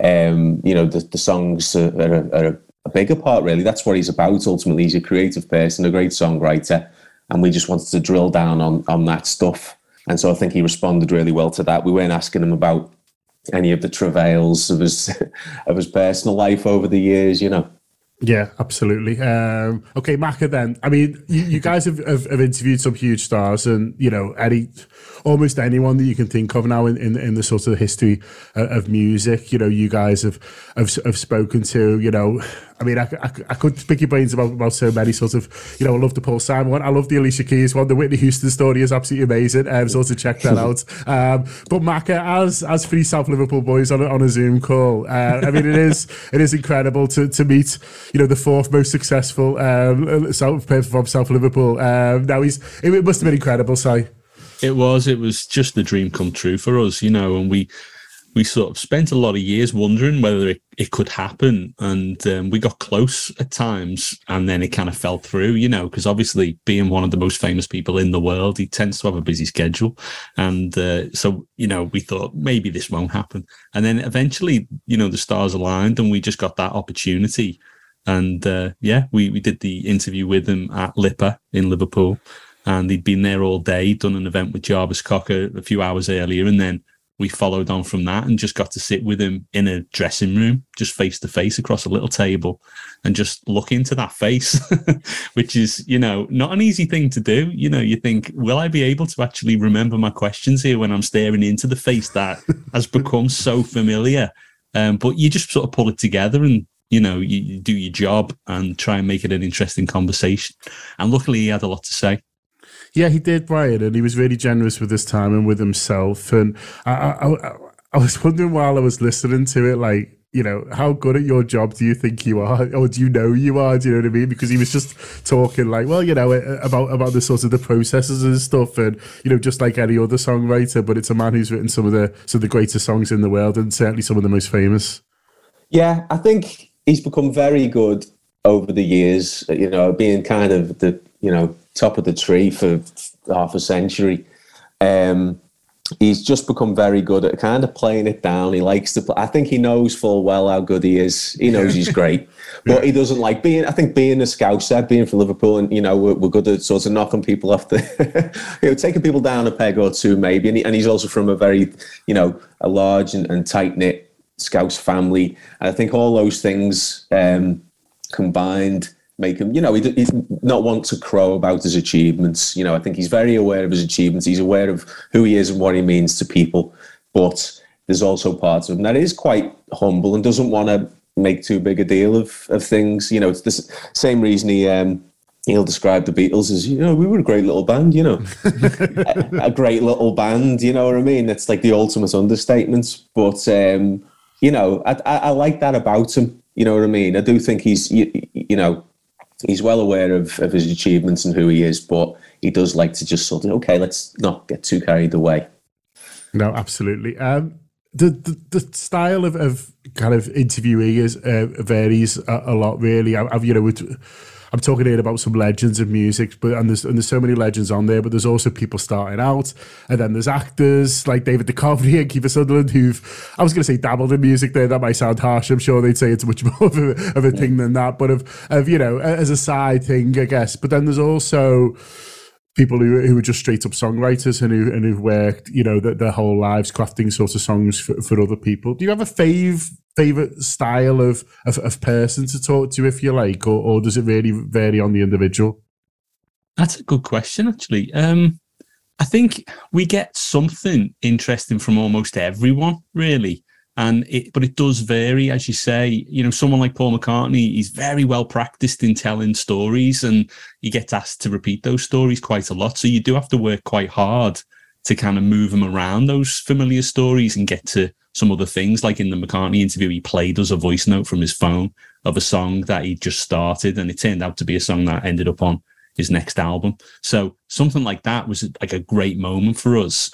the songs are a bigger part, really. That's what he's about. Ultimately, he's a creative person, a great songwriter, and we just wanted to drill down on that stuff. And so I think he responded really well to that. We weren't asking him about any of the travails of his personal life over the years, Yeah, absolutely. Okay, Macca, then. I mean, you guys have interviewed some huge stars, and almost anyone that you can think of now in the sort of history of music. You guys have spoken to. I mean, I could pick your brains about so many sort of. I love the Paul Simon one. I love the Alicia Keys one. The Whitney Houston story is absolutely amazing. Sort of check that out. But Macca, as 3 South Liverpool boys on a Zoom call, I mean, it is incredible to meet. The 4th most successful from South Liverpool. Now it must have been incredible, Si. It was just the dream come true for us, and we sort of spent a lot of years wondering whether it could happen, and we got close at times, and then it kind of fell through, because obviously being one of the most famous people in the world, he tends to have a busy schedule, and so we thought maybe this won't happen, and then eventually the stars aligned, and we just got that opportunity. And we did the interview with him at Lipper in Liverpool, and he'd been there all day, done an event with Jarvis Cocker a few hours earlier, and then we followed on from that and just got to sit with him in a dressing room, just face to face across a little table, and just look into that face, which is, not an easy thing to do. You think, will I be able to actually remember my questions here when I'm staring into the face that has become so familiar? But you just sort of pull it together and, you do your job and try and make it an interesting conversation. And luckily he had a lot to say. Yeah, he did, Brian, and he was really generous with his time and with himself. And I was wondering while I was listening to it, like, how good at your job do you think you are? Or do you know you are? Do you know what I mean? Because he was just talking like, well, about the sort of the processes and stuff, and, just like any other songwriter, but it's a man who's written some of the greatest songs in the world, and certainly some of the most famous. Yeah, I think he's become very good over the years, being kind of the, top of the tree for half a century. He's just become very good at kind of playing it down. He likes to play. I think he knows full well how good he is. He knows he's great, but he doesn't like being a Scouser, being from Liverpool, and, we're good at sort of knocking people off taking people down a peg or two maybe. And he's also from a very, a large and tight-knit Scouse family. And I think all those things combined make him, he's not want to crow about his achievements. I think he's very aware of his achievements. He's aware of who he is and what he means to people. But there's also parts of him that is quite humble and doesn't want to make too big a deal of things. It's the same reason he'll describe the Beatles as, we were a great little band, a great little band, you know what I mean? It's like the ultimate understatement. But, I like that about him. You know what I mean? I do think he's, he's well aware of his achievements and who he is, but he does like to just sort of, okay, let's not get too carried away. No, absolutely. The style of kind of interviewing varies a lot, really. I'm talking here about some legends of music, and there's so many legends on there, but there's also people starting out, and then there's actors like David Duchovny and Kiefer Sutherland who've, I was going to say dabbled in music there. That might sound harsh. I'm sure they'd say it's much more of a thing than that, but of as a side thing, I guess. But then there's also people who are just straight up songwriters and who've worked, their whole lives crafting sort of songs for other people. Do you have a favorite style of person to talk to, if you like, or does it really vary on the individual? That's a good question, actually. I think we get something interesting from almost everyone, really. But it does vary, as you say. Someone like Paul McCartney, he's very well practiced in telling stories, and he gets asked to repeat those stories quite a lot. So you do have to work quite hard to kind of move him around those familiar stories and get to some other things. Like in the McCartney interview, he played us a voice note from his phone of a song that he just started, and it turned out to be a song that ended up on his next album. So something like that was like a great moment for us.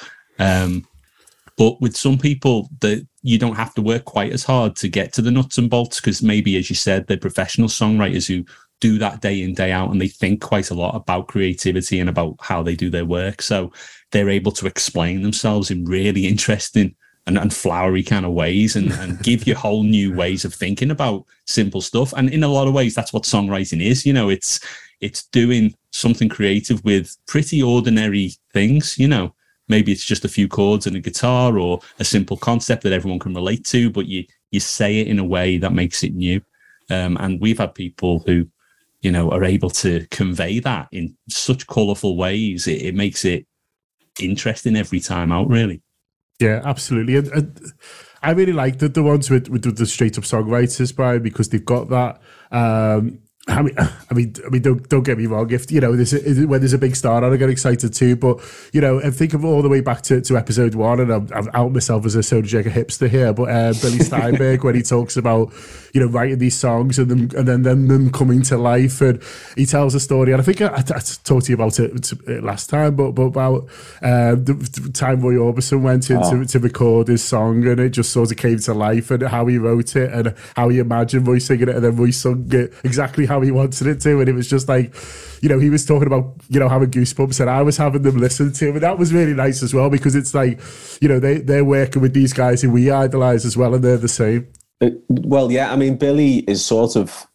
But with some people, that you don't have to work quite as hard to get to the nuts and bolts, because maybe, as you said, they're professional songwriters who do that day in, day out, and they think quite a lot about creativity and about how they do their work. So they're able to explain themselves in really interesting and flowery kind of ways, and give you whole new ways of thinking about simple stuff. And in a lot of ways, that's what songwriting is. It's doing something creative with pretty ordinary things. Maybe it's just a few chords and a guitar, or a simple concept that everyone can relate to, but you say it in a way that makes it new. And we've had people who, are able to convey that in such colourful ways. It makes it interesting every time out, really. Yeah, absolutely. And I really like the ones with the straight up songwriters, Brian, because they've got that. I mean, don't get me wrong. If when there's a big star on, I get excited too. But and think of all the way back to episode 1, and I'm out myself as a Soda Jagger hipster here. But Billy Steinberg, when he talks about writing these songs and then them coming to life, and he tells a story. And I think I talked to you about it last time, but about the time Roy Orbison went in to record his song, and it just sort of came to life, and how he wrote it, and how he imagined Roy singing it, and then Roy sung it exactly how he wanted it to. And it was just like, he was talking about having goosebumps, and I was having them listen to him, and that was really nice as well, because it's like they're working with these guys who we idolize as well, and they're the same. Well, yeah, I mean, Billy is sort of,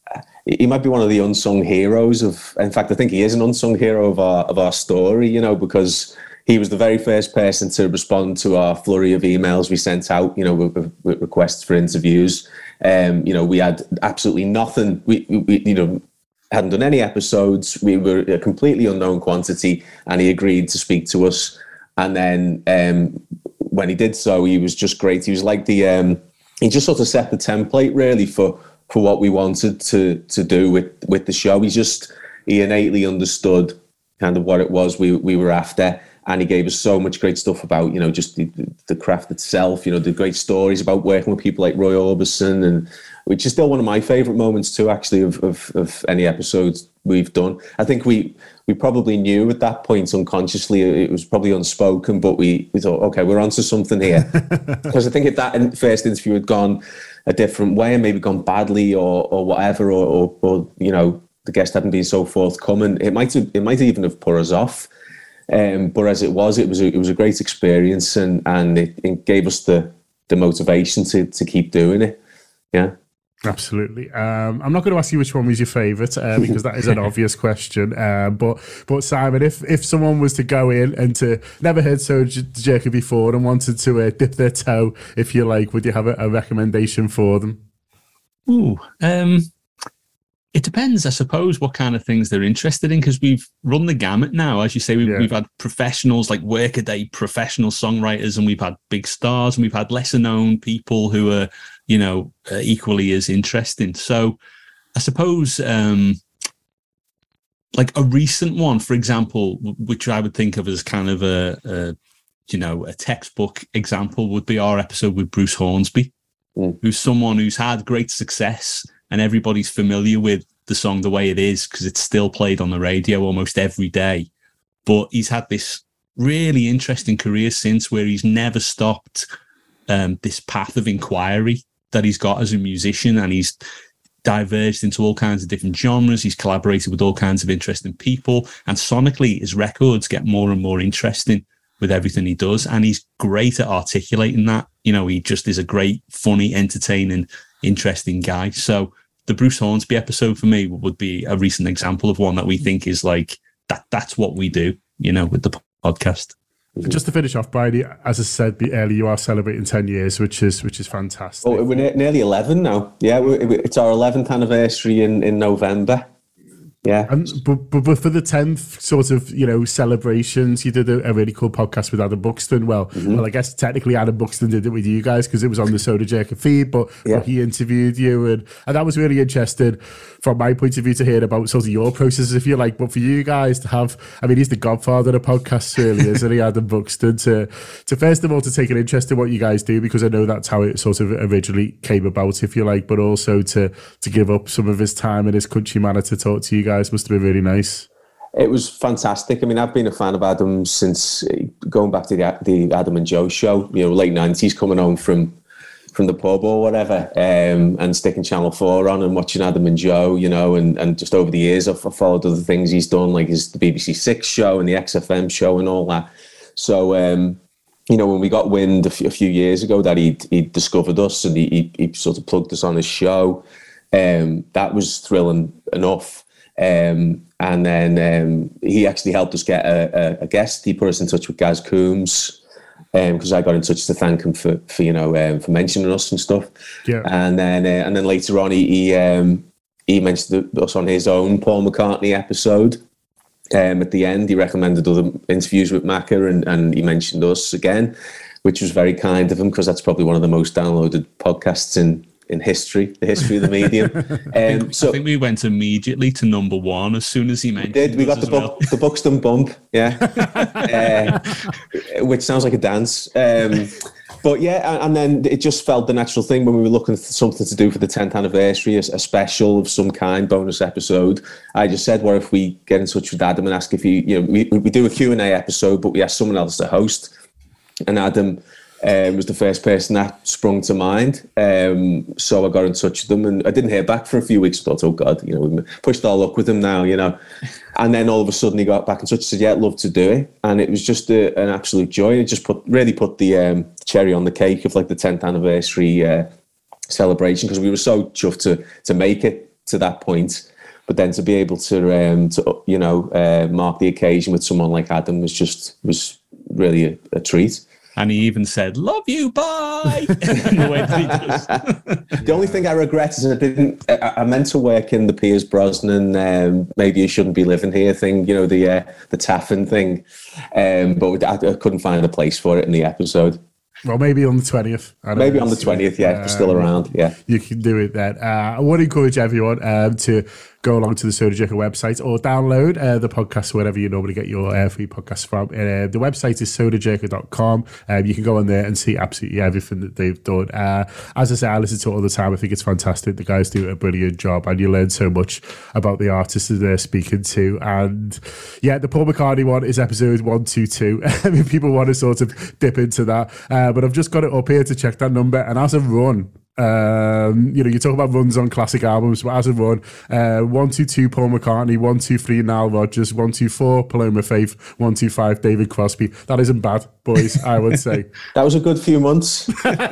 he might be one of the unsung heroes in fact, I think he is an unsung hero of our story, you know, because he was the very first person to respond to our flurry of emails we sent out, you know, with requests for interviews. You know, we had absolutely nothing. We you know, hadn't done any episodes. We were a completely unknown quantity, and he agreed to speak to us. And then when he did so, he was just great. He was like he just sort of set the template really for what we wanted to do with the show. He innately understood kind of what it was we were after. And he gave us so much great stuff about, you know, just the craft itself, you know, the great stories about working with people like Roy Orbison, and which is still one of my favourite moments too, actually, of any episodes we've done. I think we probably knew at that point unconsciously, it was probably unspoken, but we thought, okay, we're onto something here. Because I think if that first interview had gone a different way and maybe gone badly or whatever, or you know, the guest hadn't been so forthcoming, it might even have put us off. But as it was a great experience, and it gave us the motivation to keep doing it. Yeah, absolutely. I'm not going to ask you which one was your favourite because that is an obvious question. But Simon, if someone was to go in and to never heard Soda Jerky before and wanted to dip their toe, if you like, would you have a recommendation for them? Ooh, it depends, I suppose, what kind of things they're interested in, because we've run the gamut now. As you say, we've had professionals like Workaday, professional songwriters, and we've had big stars, and we've had lesser known people who are, you know, equally as interesting. So I suppose like a recent one, for example, which I would think of as kind of a textbook example, would be our episode with Bruce Hornsby, who's someone who's had great success, and everybody's familiar with the song The Way It Is because it's still played on the radio almost every day. But he's had this really interesting career since, where he's never stopped this path of inquiry that he's got as a musician, and he's diverged into all kinds of different genres. He's collaborated with all kinds of interesting people, and sonically his records get more and more interesting with everything he does, and he's great at articulating that. You know, he just is a great, funny, entertaining, interesting guy. So the Bruce Hornsby episode for me would be a recent example of one that we think is like that's what we do, you know, with the podcast. Just to finish off, Bridie, as I said earlier, you are celebrating 10 years, which is fantastic. Oh, we're nearly 11 now. Yeah, it's our 11th anniversary in November. Yeah, but for the 10th sort of, you know, celebrations, you did a really cool podcast with Adam Buxton. Well, I guess technically Adam Buxton did it with you guys because it was on the Soda Jerky feed, but he interviewed you, and that was really interesting from my point of view to hear about sort of your processes, if you like. But for you guys to have, I mean, he's the godfather of podcasts, really, isn't he, Adam Buxton? To first of all to take an interest in what you guys do, because I know that's how it sort of originally came about, if you like, but also to give up some of his time and his country manner to talk to you guys. Must have been really nice. It was fantastic. I mean, I've been a fan of Adam since going back to the Adam and Joe show, you know, late 90s, coming home from the pub or whatever, and sticking Channel 4 on and watching Adam and Joe, you know, and just over the years I've followed other things he's done, like the BBC Six show and the XFM show and all that. So, you know, when we got wind a few years ago that he'd discovered us and he sort of plugged us on his show, that was thrilling enough. And then he actually helped us get a guest. He put us in touch with Gaz Coombs, because I got in touch to thank him for for mentioning us and stuff. Yeah. And then later on he mentioned us on his own Paul McCartney episode. At the end, he recommended other interviews with Macca, and he mentioned us again, which was very kind of him, because that's probably one of the most downloaded podcasts in history, the history of the medium. I think we went immediately to number one as soon as he mentioned. We got the Buxton bump, yeah, which sounds like a dance. But yeah, and then it just felt the natural thing when we were looking for something to do for the 10th anniversary, a special of some kind, bonus episode. I just said, what if we get in touch with Adam and ask if we do a Q&A episode, but we ask someone else to host, and Adam was the first person that sprung to mind. So I got in touch with them, and I didn't hear back for a few weeks. I thought, oh God, you know, we pushed our luck with him now, you know. And then all of a sudden he got back in touch and said, yeah, I'd love to do it. And it was just an absolute joy. It just really put the cherry on the cake of like the 10th anniversary celebration, because we were so chuffed to make it to that point. But then to be able to mark the occasion with someone like Adam was really a treat. And he even said, "Love you, bye." The way that he does. The only thing I regret is I meant to work in the Piers Brosnan maybe you shouldn't be living here thing, the Taffin thing, but I couldn't find a place for it in the episode. Well, maybe on the 20th. Maybe on the 20th, yeah, if you're still around, yeah. You can do it then. I would encourage everyone to go along to the Soda Jerker website or download the podcast wherever you normally get your free podcasts from. The website is sodajerker.com. You can go on there and see absolutely everything that they've done. As I say, I listen to it all the time. I think it's fantastic. The guys do a brilliant job, and you learn so much about the artists that they're speaking to. And yeah, the Paul McCartney one is episode 122. I mean, people want to sort of dip into that. But I've just got it up here to check that number. And as a run, you talk about runs on classic albums, but as a run, 122 Paul McCartney, 123 Nile Rodgers, 124 Paloma Faith, 125 David Crosby. That isn't bad, boys, I would say. That was a good few months.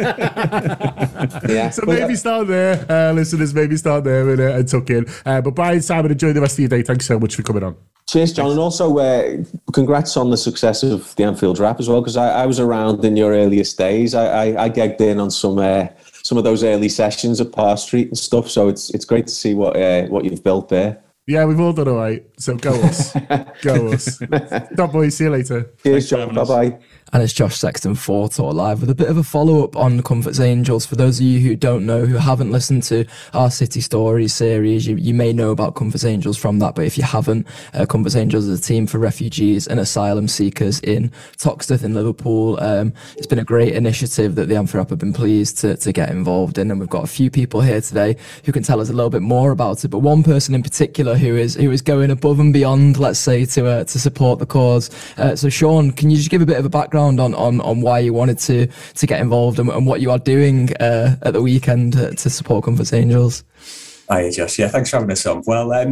Yeah. So maybe start there, listeners, maybe start there and tuck in. But Brian, Simon, enjoy the rest of your day. Thanks so much for coming on. Cheers, John. And also, congrats on the success of the Anfield Rap as well, because I was around in your earliest days. I gagged in on some of those early sessions at Parr Street and stuff, so it's great to see what you've built there. Yeah, we've all done all right, so go us. Go us. Stop, boys. See you later. Cheers, John. Bye-bye. And it's Josh Sexton for Talk Live with a bit of a follow-up on Comfort's Angels. For those of you who don't know, who haven't listened to our City Stories series, you may know about Comfort's Angels from that, but if you haven't, Comfort's Angels is a team for refugees and asylum seekers in Toxteth in Liverpool. It's been a great initiative that the Anfield have been pleased to get involved in, and we've got a few people here today who can tell us a little bit more about it, but one person in particular who is going above and beyond, let's say, to support the cause. So Sean, can you just give a bit of a background on why you wanted to get involved and what you are doing at the weekend to support Comfort's Angels? Hi, Josh. Yeah, thanks for having us on. Well, I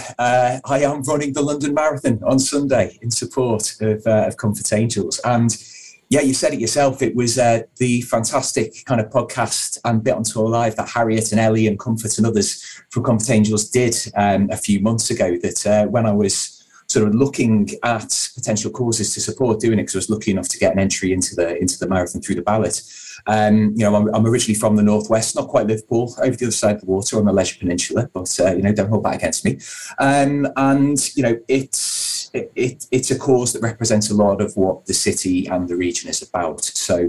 am running the London Marathon on Sunday in support of Comfort's Angels. And yeah, you said it yourself. It was the fantastic kind of podcast and bit on Tour Live that Harriet and Ellie and Comfort and others from Comfort Angels did a few months ago, that when I was sort of looking at potential causes to support doing it, because I was lucky enough to get an entry into the marathon through the ballot. I'm originally from the northwest, not quite Liverpool, over the other side of the water on the Leisure Peninsula, but don't hold that against me. It's a cause that represents a lot of what the city and the region is about. So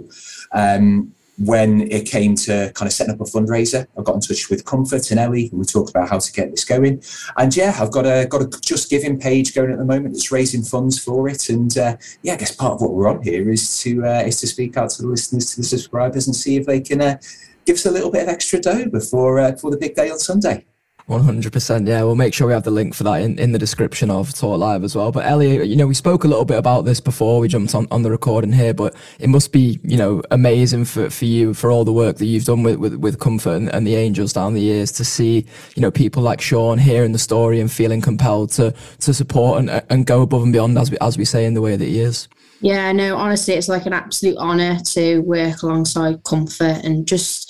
when it came to kind of setting up a fundraiser, I got in touch with Comfort and Ellie, and we talked about how to get this going. And yeah, I've got a Just Giving page going at the moment that's raising funds for it. And I guess part of what we're on here is to speak out to the listeners, to the subscribers, and see if they can give us a little bit of extra dough before the big day on Sunday. 100%, yeah. We'll make sure we have the link for that in the description of Talk Live as well. But Ellie, we spoke a little bit about this before we jumped on the recording here, but it must be, amazing for you, for all the work that you've done with Comfort and the Angels down the years, to see, people like Sean hearing the story and feeling compelled to support and go above and beyond, as we say, in the way that he is. Yeah, no, honestly, it's like an absolute honour to work alongside Comfort, and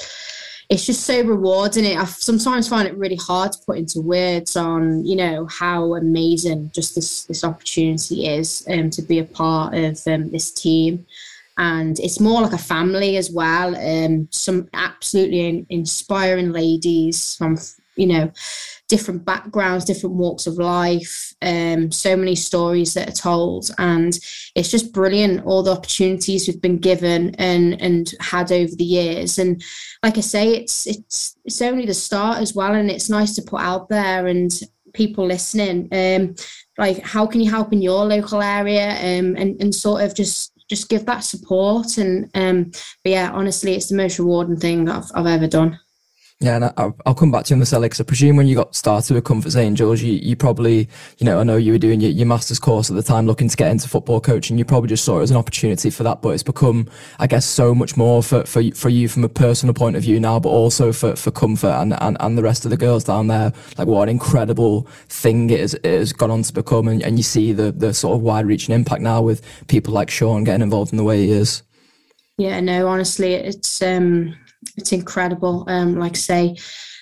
it's just so rewarding. I sometimes find it really hard to put into words on, how amazing just this opportunity is to be a part of this team. And it's more like a family as well. Some absolutely inspiring ladies from, different backgrounds, different walks of life, so many stories that are told, and it's just brilliant, all the opportunities we've been given and had over the years. And like I say, it's only the start as well, and it's nice to put out there and people listening, like how can you help in your local area, and sort of just give that support. And but yeah, honestly, it's the most rewarding thing that I've ever done. Yeah, and I'll come back to you on this, Alex. I presume when you got started with Comfort's Angels, you probably, I know you were doing your master's course at the time, looking to get into football coaching. You probably just saw it as an opportunity for that, but it's become, I guess, so much more for you from a personal point of view now, but also for Comfort and the rest of the girls down there. Like, what an incredible thing it has gone on to become, and you see the sort of wide-reaching impact now with people like Sean getting involved in the way he is. Yeah, no, honestly, it's incredible. Like I say,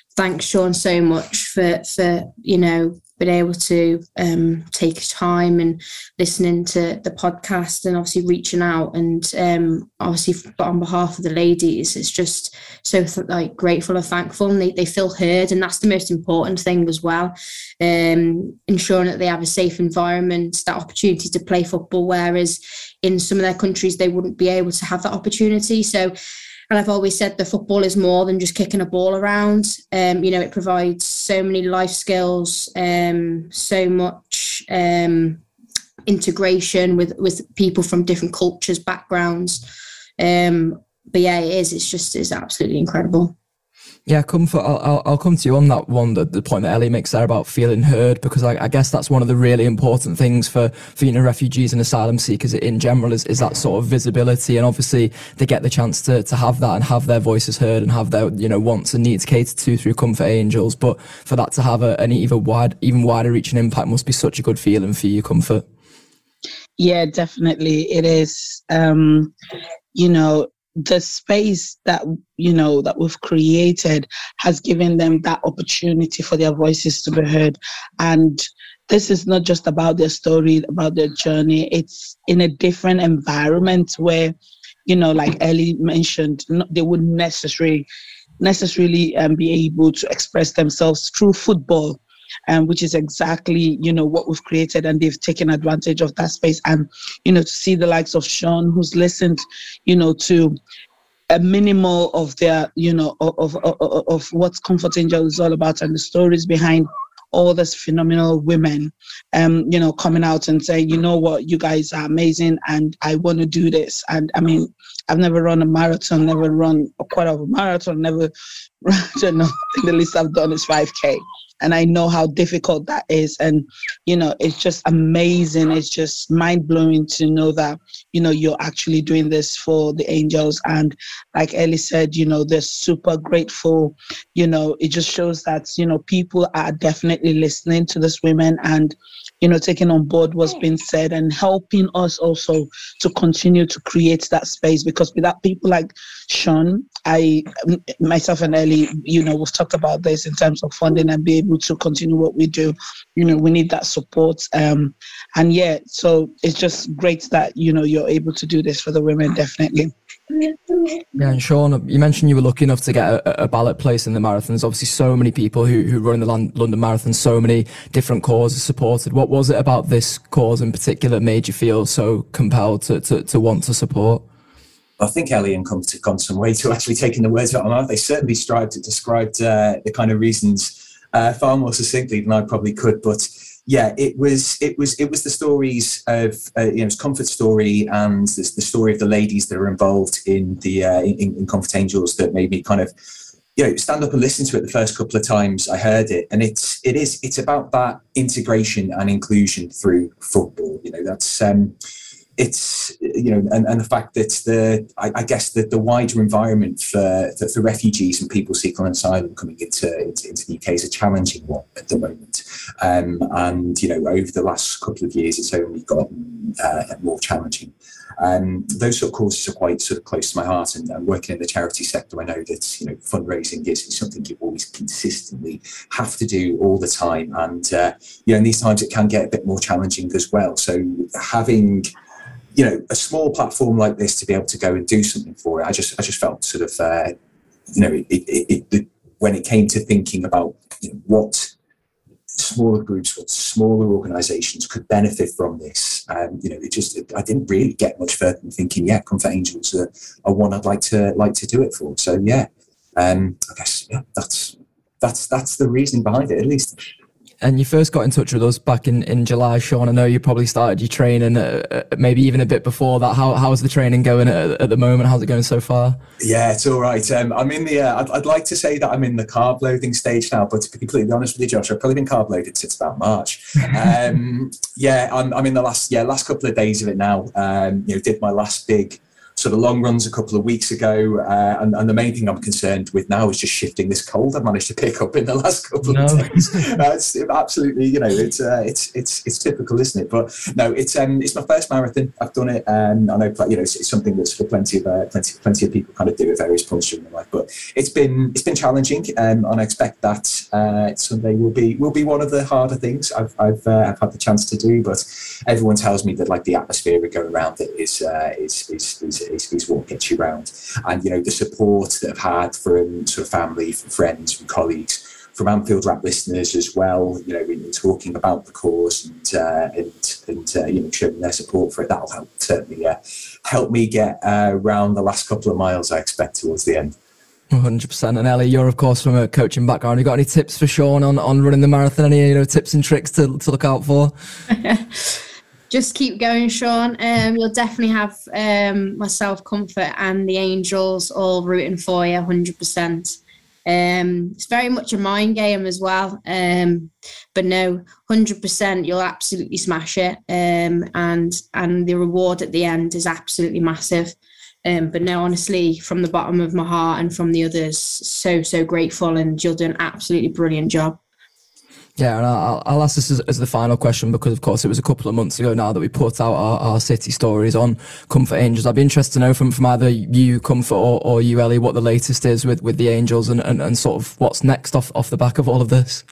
thank Sean so much for being able to take his time and listening to the podcast and obviously reaching out, and obviously on behalf of the ladies, it's just so grateful and thankful, and they feel heard, and that's the most important thing as well. Ensuring that they have a safe environment, that opportunity to play football, whereas in some of their countries they wouldn't be able to have that opportunity. So, and I've always said the football is more than just kicking a ball around. It provides so many life skills, so much integration with people from different cultures, backgrounds. But yeah, it's absolutely incredible. Yeah, Comfort, I'll come to you on that one, the point that Ellie makes there about feeling heard, because I guess that's one of the really important things for refugees and asylum seekers in general is that sort of visibility, and obviously they get the chance to have that and have their voices heard and have their wants and needs catered to through Comfort Angels, but for that to have an even wider reaching impact must be such a good feeling for you, Comfort. Yeah, definitely it is. The space that that we've created has given them that opportunity for their voices to be heard, and this is not just about their story, about their journey. It's in a different environment where like Ellie mentioned, they wouldn't necessarily be able to express themselves through football, which is exactly what we've created, and they've taken advantage of that space. And to see the likes of Sean, who's listened to a minimal of their of what Comfort Angel is all about, and the stories behind all these phenomenal women coming out and saying, what, you guys are amazing and I want to do this. And I mean, I've never run a marathon, never run a quarter of a marathon, never the least I've done is 5K. And I know how difficult that is. And, it's just amazing. It's just mind-blowing to know that, you're actually doing this for the Angels. And like Ellie said, they're super grateful. It just shows that, people are definitely listening to these women and, taking on board what's been said and helping us also to continue to create that space. Because without people like Sean, myself and Ellie, we've talked about this in terms of funding and be able to continue what we do. We need that support. And yeah, so it's just great that, you're able to do this for the women, definitely. Yeah, and Sean, you mentioned you were lucky enough to get a ballot place in the marathon. There's obviously so many people who run in the London Marathon, so many different causes supported. What was it about this cause in particular that made you feel so compelled to want to support? I think Ellie and come some way to actually taking the words out of my mouth. They certainly described the kind of reasons far more succinctly than I probably could. But yeah, it was the stories of it's Comfort's story and the story of the ladies that are involved in the in Comfort Angels that made me kind of stand up and listen to it the first couple of times I heard it. And it's about that integration and inclusion through football. That's it's and the fact that I guess that the wider environment for refugees and people seeking asylum coming into the UK is a challenging one at the moment, and over the last couple of years it's only gotten more challenging. Those sort of causes are quite sort of close to my heart, and working in the charity sector, I know that fundraising is something you always consistently have to do all the time, and in these times it can get a bit more challenging as well. So having a small platform like this to be able to go and do something for it, I just felt sort of when it came to thinking about what smaller groups, what smaller organisations could benefit from this, I didn't really get much further than thinking, Comfort Angels are one I'd like to do it for. So I guess that's the reason behind it, at least. And you first got in touch with us back in July, Sean. I know you probably started your training maybe even a bit before that. How's the training going at the moment? How's it going so far? Yeah, it's all right. I'm in the. I'd like to say that I'm in the carb loading stage now, but to be completely honest with you, Josh, I've probably been carb loaded since about March. I'm in the last couple of days of it now. Did my last big sort of long runs a couple of weeks ago, and the main thing I'm concerned with now is just shifting this cold I've managed to pick up in the last couple of days. It's absolutely, it's typical, isn't it? But no, it's my first marathon. I've done it, and I know, it's something that's for plenty of people kind of do at various points during their life. But it's been challenging, and I expect that Sunday will be one of the harder things I've had the chance to do. But everyone tells me that like the atmosphere we go around it is what gets you round, and the support that I've had from sort of family, from friends, from colleagues, from Anfield Rap listeners as well, in talking about the cause and showing their support for it. That'll certainly help me get around the last couple of miles, I expect, towards the end. 100%. And Ellie, you're of course from a coaching background. You got any tips for Sean on running the marathon? Any tips and tricks to look out for? Just keep going, Sean. You'll definitely have myself, Comfort, and the Angels all rooting for you 100%. It's very much a mind game as well. But no, 100%, you'll absolutely smash it. And the reward at the end is absolutely massive. But no, honestly, from the bottom of my heart and from the others, so grateful, and you'll do an absolutely brilliant job. Yeah, and I'll ask this as the final question, because of course it was a couple of months ago now that we put out our city stories on Comfort Angels. I'd be interested to know from either you, Comfort, or you, Ellie, what the latest is with the Angels and sort of what's next off the back of all of this.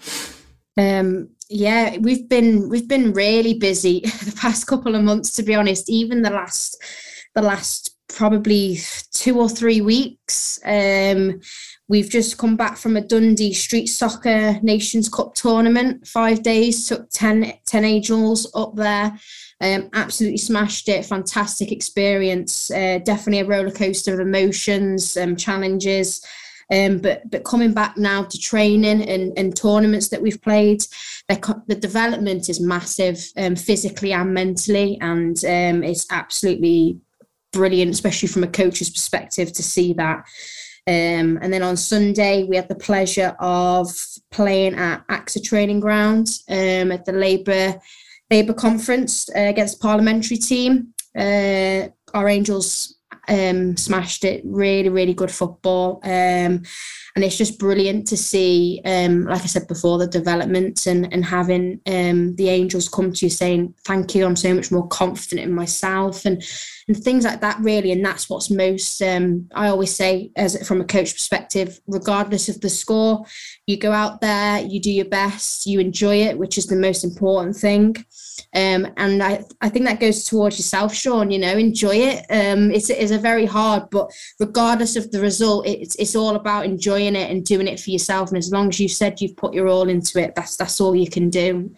Yeah, we've been really busy the past couple of months, to be honest. Even the last probably 2 or 3 weeks. We've just come back from a Dundee Street Soccer Nations Cup tournament, 5 days, took 10 Angels up there. Absolutely smashed it. Fantastic experience. Definitely a roller coaster of emotions, challenges. But coming back now to training and tournaments that we've played, the development is massive, physically and mentally, and it's absolutely brilliant, especially from a coach's perspective, to see that. And then on Sunday, we had the pleasure of playing at AXA Training Ground at the Labour Conference against the parliamentary team. Our Angels smashed it. Really, really good football. And it's just brilliant to see, like I said before, the development and having the Angels come to you saying, thank you, I'm so much more confident in myself, and things like that, really. And that's what's most, I always say, from a coach perspective, regardless of the score, you go out there, you do your best, you enjoy it, which is the most important thing. And I think that goes towards yourself, Sean, enjoy it. It's a very hard, but regardless of the result, it's all about enjoying it and doing it for yourself. And as long as you said you've put your all into it, that's all you can do.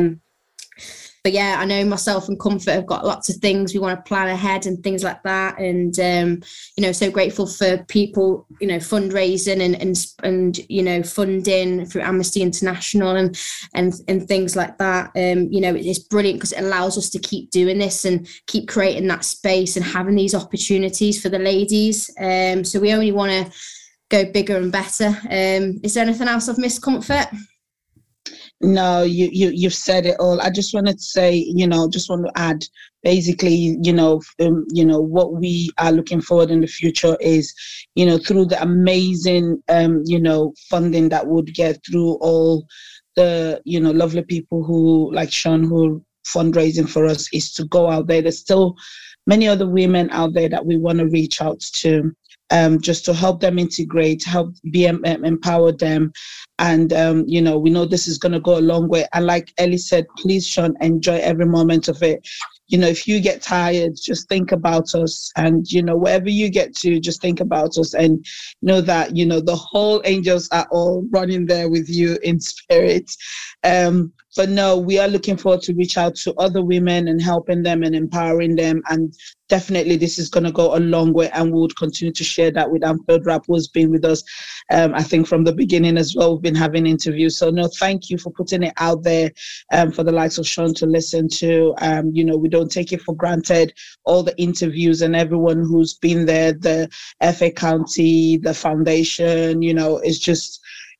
But yeah, I know myself and Comfort have got lots of things we want to plan ahead and things like that. And, so grateful for people, fundraising and funding through Amnesty International and things like that. It's brilliant because it allows us to keep doing this and keep creating that space and having these opportunities for the ladies. So we only want to go bigger and better. Is there anything else I've missed, Comfort? No, you've said it all. I just wanted to say, just want to add, basically, what we are looking forward in the future is, through the amazing, funding that would get through all the, lovely people who, like Sean, who are fundraising for us, is to go out there. There's still many other women out there that we want to reach out to. Just to help them integrate, help empower them. And, we know this is going to go a long way. And like Ellie said, please, Sean, enjoy every moment of it. If you get tired, just think about us. And, wherever you get to, just think about us and know that, the whole Angels are all running there with you in spirit. But no, we are looking forward to reach out to other women and helping them and empowering them. And definitely this is going to go a long way, and we would continue to share that with Anfield Rap, who's been with us, I think, from the beginning as well. We've been having interviews. So no, thank you for putting it out there for the likes of Sean to listen to. We don't take it for granted, all the interviews and everyone who's been there, the FA County, the foundation, it's just,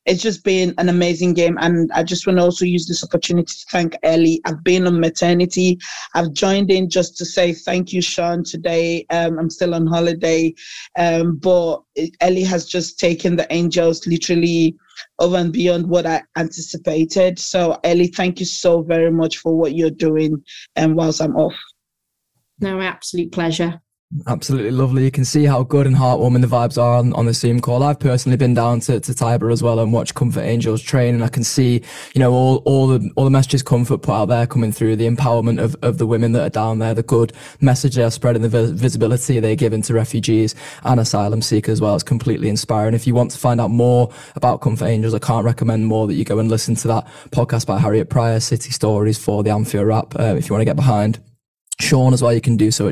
it's just been an amazing game. And I just want to also use this opportunity to thank Ellie. I've been on maternity. I've joined in just to say thank you, Sean, today. I'm still on holiday. But Ellie has just taken the Angels literally over and beyond what I anticipated. So, Ellie, thank you so very much for what you're doing whilst I'm off. No, my absolute pleasure. Absolutely lovely. You can see how good and heartwarming the vibes are on the Zoom call. I've personally been down to Tiber as well and watched Comfort Angels train, and I can see, you know, all the messages Comfort put out there coming through, the empowerment of the women that are down there, the good message they are spreading, the visibility they're giving to refugees and asylum seekers as well. It's completely inspiring. If you want to find out more about Comfort Angels, I can't recommend more that you go and listen to that podcast by Harriet Pryor, City Stories, for the Anfield Rap, if you want to get behind Sean as well. You can do so at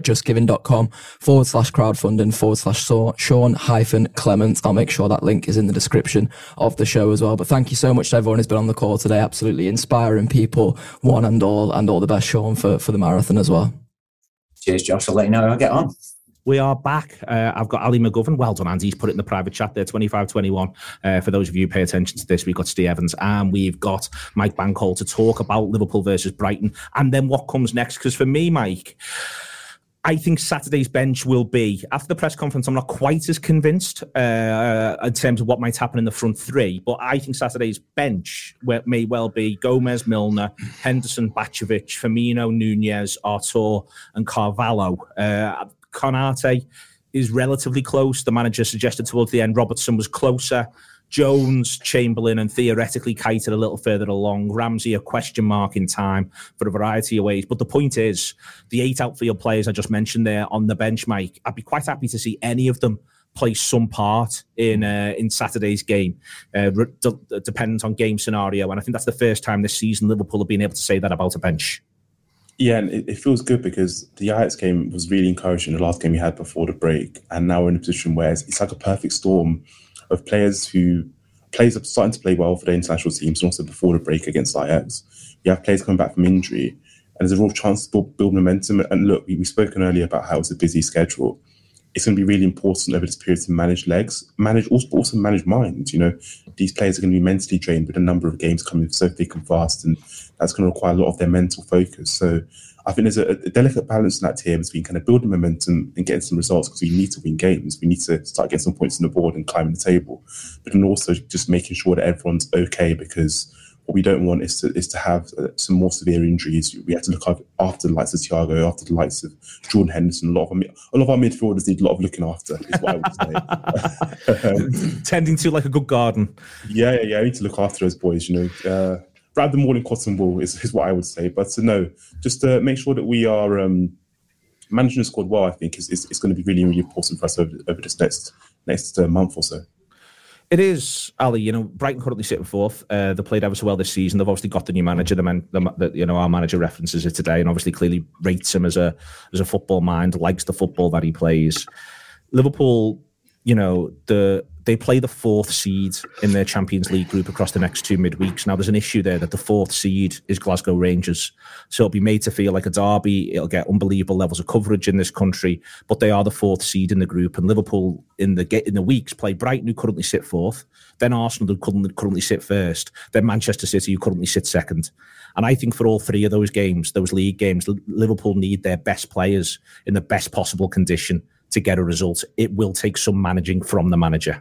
justgiving.com/crowdfunding/Sean-Clement. I'll make sure that link is in the description of the show as well. But thank you so much to everyone who's been on the call today. Absolutely inspiring people, one and all the best, Sean, for the marathon as well. Cheers, Josh. I'll let you know how I get on. We are back. I've got Ali McGovern. Well done, Andy. He's put it in the private chat there, 25-21. For those of you who pay attention to this, we've got Steve Evans and we've got Mike Bankole to talk about Liverpool versus Brighton and then what comes next. Because for me, Mike, I think Saturday's bench will be, after the press conference, I'm not quite as convinced in terms of what might happen in the front three, but I think Saturday's bench may well be Gomez, Milner, Henderson, Bačević, Firmino, Nunez, Artur and Carvalho. Konate is relatively close. The manager suggested towards the end Robertson was closer. Jones, Chamberlain and theoretically Keita a little further along. Ramsey a question mark in time for a variety of ways. But the point is, the 8 outfield players I just mentioned there on the bench, Mike, I'd be quite happy to see any of them play some part in Saturday's game, dependent on game scenario. And I think that's the first time this season Liverpool have been able to say that about a bench. Yeah, and it feels good because the Ajax game was really encouraging, the last game we had before the break, and now we're in a position where it's like a perfect storm of players are starting to play well for their international teams, and also before the break against Ajax. You have players coming back from injury, and there's a real chance to build momentum. And look, we've spoken earlier about how it's a busy schedule. It's going to be really important over this period to manage legs, also manage minds. You know, these players are going to be mentally drained with a number of games coming so thick and fast, and that's going to require a lot of their mental focus. So I think there's a delicate balance in that tier between kind of building momentum and getting some results, because we need to win games. We need to start getting some points on the board and climbing the table, but then also just making sure that everyone's okay, because what we don't want is to have some more severe injuries. We have to look after the likes of Thiago, after the likes of Jordan Henderson. A lot of our midfielders need a lot of looking after, is what I would say. Tending to like a good garden. Yeah. I need to look after those boys, you know. Wrap them all in cotton wool is what I would say. But no, just to make sure that we are managing the squad well, I think is going to be really, really important for us over this next month or so. It is, Ali. You know, Brighton currently sitting fourth. They played ever so well this season. They've obviously got the new manager. Our manager references it today, and obviously clearly rates him as a football mind, likes the football that he plays. Liverpool, you know, they play the 4th seed in their Champions League group across the next 2 midweeks. Now, there's an issue there that the 4th seed is Glasgow Rangers. So it'll be made to feel like a derby. It'll get unbelievable levels of coverage in this country, but they are the 4th seed in the group. And Liverpool in the weeks play Brighton, who currently sit 4th, then Arsenal, who currently sit 1st, then Manchester City, who currently sit 2nd. And I think for all 3 of those games, those league games, Liverpool need their best players in the best possible condition to get a result. It will take some managing from the manager.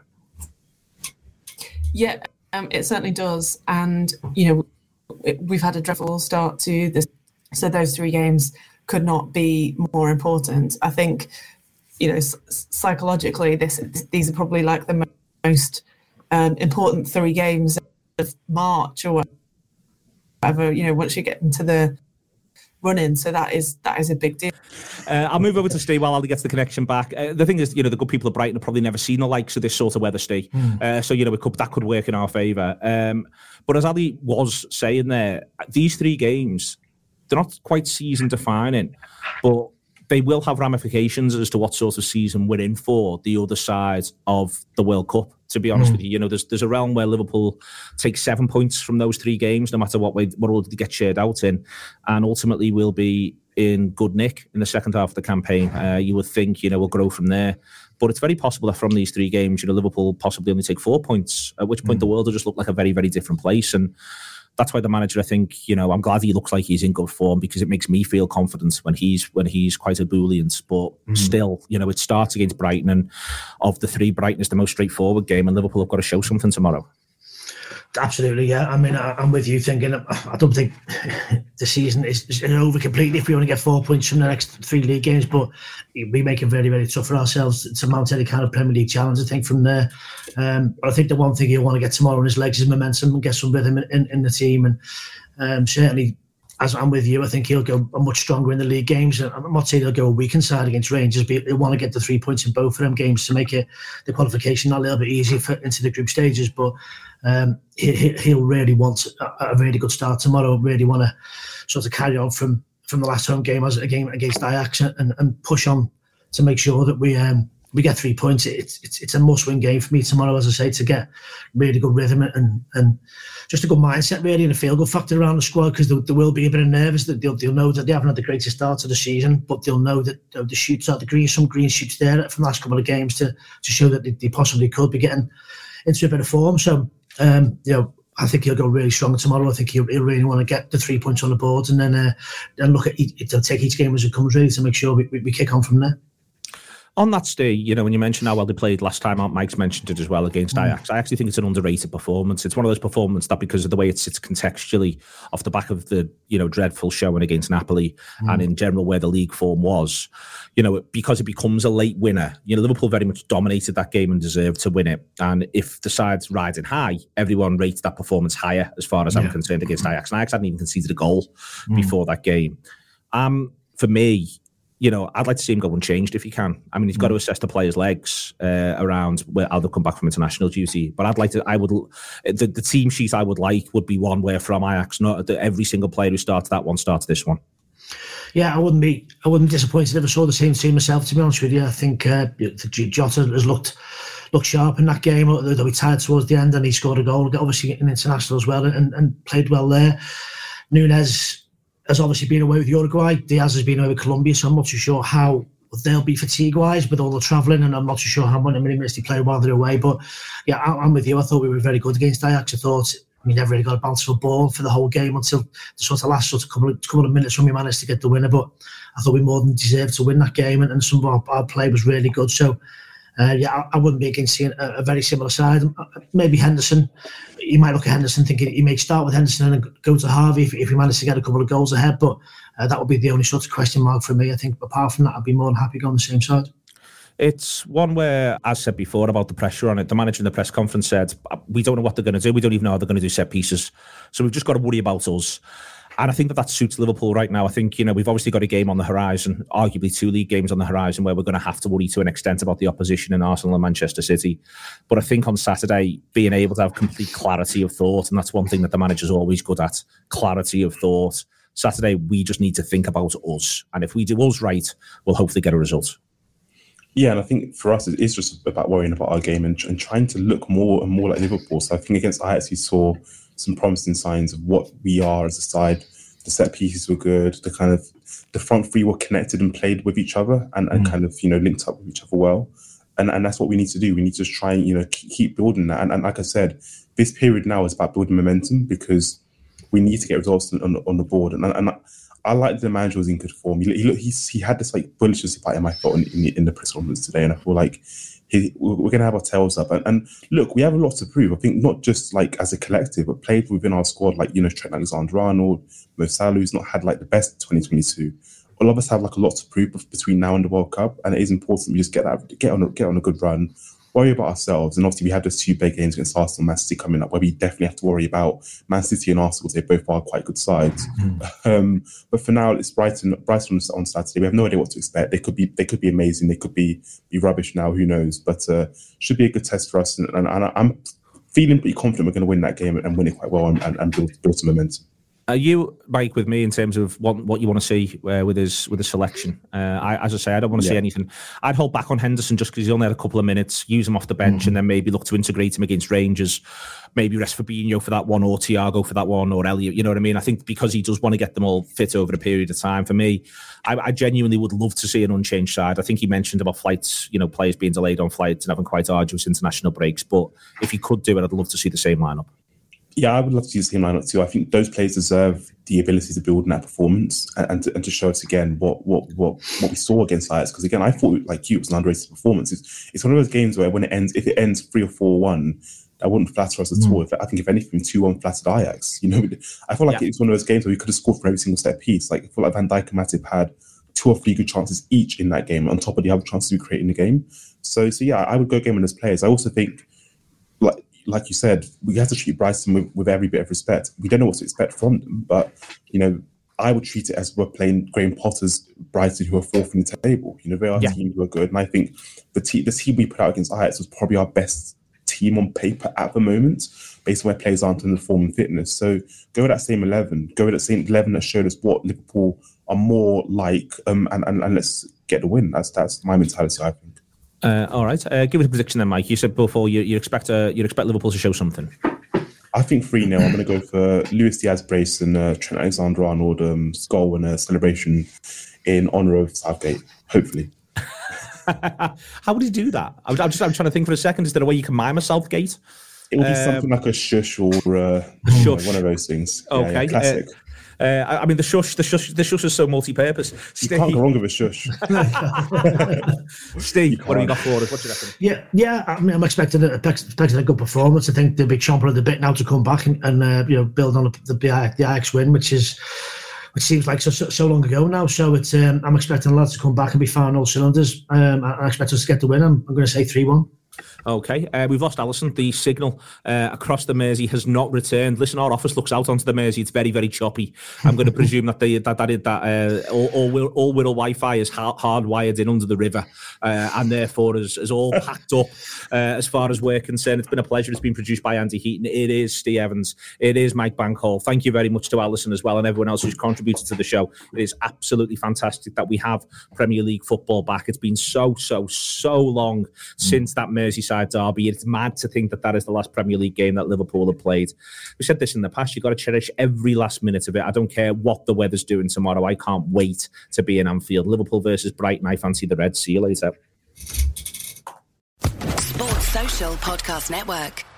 Yeah, it certainly does. And, you know, we've had a dreadful start to this. So those 3 games could not be more important. I think, you know, psychologically, these are probably like the most important 3 games of March or whatever, you know, once you get into the running. So that is a big deal. I'll move over to Steve while Ali gets the connection back. The thing is, you know, the good people of Brighton have probably never seen the likes of this sort of weather, Steve. So, you know, that could work in our favour. But as Ali was saying there, these 3 games, they're not quite season defining, but they will have ramifications as to what sort of season we're in for the other side of the World Cup. To be honest with you, you know, there's a realm where Liverpool takes 7 points from those 3 games, no matter what order they get shared out in, and ultimately will be in good nick in the second half of the campaign. You would think, you know, we'll grow from there. But it's very possible that from these 3 games, Liverpool possibly only take 4 points, at which point the world will just look like a very, very different place. And that's why the manager, I think, I'm glad he looks like he's in good form, because it makes me feel confident when he's quite ebullient. But still, it starts against Brighton, and of the 3, Brighton is the most straightforward game, and Liverpool have got to show something tomorrow. Absolutely, yeah. I mean, I'm with you thinking, I don't think the season is over completely if we only get 4 points from the next 3 league games, but we make it very, very tough for ourselves to mount any kind of Premier League challenge, I think, from there. But I think the one thing he'll want to get tomorrow on his legs is momentum and get some rhythm in the team. And certainly, as I'm with you, I think he'll go much stronger in the league games. I'm not saying he'll go a weakened side against Rangers, but he'll want to get the 3 points in both of them games to make the qualification a little bit easier into the group stages. But he'll really want a really good start tomorrow. Really want to sort of carry on from the last home game as a game against Ajax and push on to make sure that we get 3 points. It's a must-win game for me tomorrow, as I say, to get really good rhythm and just a good mindset, really, and a feel-good factor around the squad, because there will be a bit of nerves. That they'll know that they haven't had the greatest start to the season, but they'll know that the shoots are some green shoots there from the last couple of games to show that they possibly could be getting into a bit of form. So, I think he'll go really strong tomorrow. I think he'll really want to get the 3 points on the board, and then look at they'll take each game as it comes, really, to make sure we kick on from there. On that, Steve, when you mentioned how well they played last time out, Mike's mentioned it as well against Ajax. I actually think it's an underrated performance. It's one of those performances that, because of the way it sits contextually off the back of the, dreadful showing against Napoli and in general where the league form was, because it becomes a late winner. Liverpool very much dominated that game and deserved to win it. And if the side's riding high, everyone rates that performance higher as far as I'm concerned against Ajax. And Ajax hadn't even conceded a goal before that game. For me, I'd like to see him go unchanged if he can. I mean, he's got to assess the players' legs around how they'll come back from international duty. But the team sheet I would like would be one where from Ajax, not every single player who starts that one starts this one. Yeah, I wouldn't be disappointed if I saw the same team myself, to be honest with you. I think Jota has looked sharp in that game, although he tired towards the end and he scored a goal, obviously in international as well, and played well there. Núñez has obviously been away with Uruguay. Diaz has been away with Colombia, so I'm not too sure how they'll be fatigue-wise with all the travelling, and I'm not too sure how many minutes they play while they're away. But yeah, I'm with you. I thought we were very good against Ajax. I thought we never really got a bountiful ball for the whole game until the sort of last couple of minutes when we managed to get the winner. But I thought we more than deserved to win that game, and some of our play was really good. So I wouldn't be against seeing a very similar side. Maybe Henderson. You might look at Henderson thinking he may start with Henderson and go to Harvey if he managed to get a couple of goals ahead. But that would be the only sort of question mark for me. I think apart from that, I'd be more than happy going the same side. It's one where, as said before about the pressure on it, the manager in the press conference said, we don't know what they're going to do. We don't even know how they're going to do set pieces. So we've just got to worry about us. And I think that suits Liverpool right now. I think, we've obviously got a game on the horizon, arguably 2 league games on the horizon, where we're going to have to worry to an extent about the opposition in Arsenal and Manchester City. But I think on Saturday, being able to have complete clarity of thought, and that's one thing that the manager's always good at, clarity of thought. Saturday, we just need to think about us. And if we do us right, we'll hopefully get a result. Yeah, and I think for us, it's just about worrying about our game and trying to look more and more like Liverpool. So I think against Ajax, we saw some promising signs of what we are as a side. The set pieces were good. The front three were connected and played with each other and kind of, linked up with each other well. And that's what we need to do. We need to try and, keep building that. And like I said, this period now is about building momentum because we need to get results on the board. And I like the manager was in good form. He had this bullishness about him, I thought, in the press conference today. And I feel like we're going to have our tails up. And look, we have a lot to prove. I think not just as a collective, but played within our squad, Trent Alexander-Arnold, Mo Salah, who's not had the best 2022. All of us have a lot to prove between now and the World Cup. And it is important we just get on a good run, worry about ourselves. And obviously we have those 2 big games against Arsenal and Man City coming up where we definitely have to worry about Man City and Arsenal. They both are quite good sides. But for now, it's Brighton on Saturday. We have no idea what to expect. They could be amazing. They could be rubbish now. Who knows? But should be a good test for us. And I'm feeling pretty confident we're going to win that game and win it quite well and build some momentum. Are you, Mike, with me in terms of what you want to see with his selection? As I say, I don't want to see anything. I'd hold back on Henderson just because he's only had a couple of minutes. Use him off the bench and then maybe look to integrate him against Rangers. Maybe rest Fabinho for that one, or Thiago for that one, or Elliot. You know what I mean? I think because he does want to get them all fit over a period of time. For me, I genuinely would love to see an unchanged side. I think he mentioned about flights, players being delayed on flights and having quite arduous international breaks. But if he could do it, I'd love to see the same lineup. Yeah, I would love to see the same lineup too. I think those players deserve the ability to build on that performance and to show us again what we saw against Ajax. Because again, I thought like it was an underrated performance. It's one of those games where if it ends 3 or 4-1, that wouldn't flatter us at all. I think if anything, 2-1 flattered Ajax. I feel like it's one of those games where we could have scored from every single set piece. Like I feel like Van Dijk and Matip had 2 or 3 good chances each in that game, on top of the other chances we created in the game. So yeah, I would go game on those players. I also think, like you said, we have to treat Brighton with every bit of respect. We don't know what to expect from them, but I would treat it as we're playing Graham Potter's Brighton, who are 4th in the table. They are a team who are good, and I think the team we put out against Ajax was probably our best team on paper at the moment, based on where players aren't in the form and fitness. So go with that same 11. Go with that same 11 that showed us what Liverpool are more like, and let's get the win. That's my mentality, I think. All right. Give us a prediction then, Mike. You said before you expect Liverpool to show something. I think 3-0. I'm going to go for Luis Diaz brace and Trent Alexander-Arnold goal and a celebration in honour of Southgate, hopefully. How would he do that? I'm trying to think for a second. Is there a way you can mime a Southgate? It would be something like a shush or shush. One of those things. Okay. Yeah, classic. I mean, the shush is so multi-purpose. You can't go wrong with a shush. Steve, what have you got for us? What do you reckon? Yeah. I mean, I'm expecting a good performance. I think they'll be chomping at the bit now to come back and build on the Ajax win, which seems like so long ago now. So it's I'm expecting the lads to come back and be firing all cylinders. I expect us to get the win. I'm going to say 3-1. Okay, we've lost Alisson. The signal across the Mersey has not returned. Listen, our office looks out onto the Mersey. It's very, very choppy. I'm going to presume that all Wirral Wi-Fi is hardwired in under the river, and therefore is all packed up as far as we're concerned. It's been a pleasure. It's been produced by Andy Heaton. It is Steve Evans. It is Mike Bankhall. Thank you very much to Alisson as well and everyone else who's contributed to the show. It is absolutely fantastic that we have Premier League football back. It's been so long since that Merseyside derby. It's mad to think that is the last Premier League game that Liverpool have played. We said this in the past, you've got to cherish every last minute of it. I don't care what the weather's doing tomorrow. I can't wait to be in Anfield. Liverpool versus Brighton. I fancy the Reds. See you later. Sports Social Podcast Network.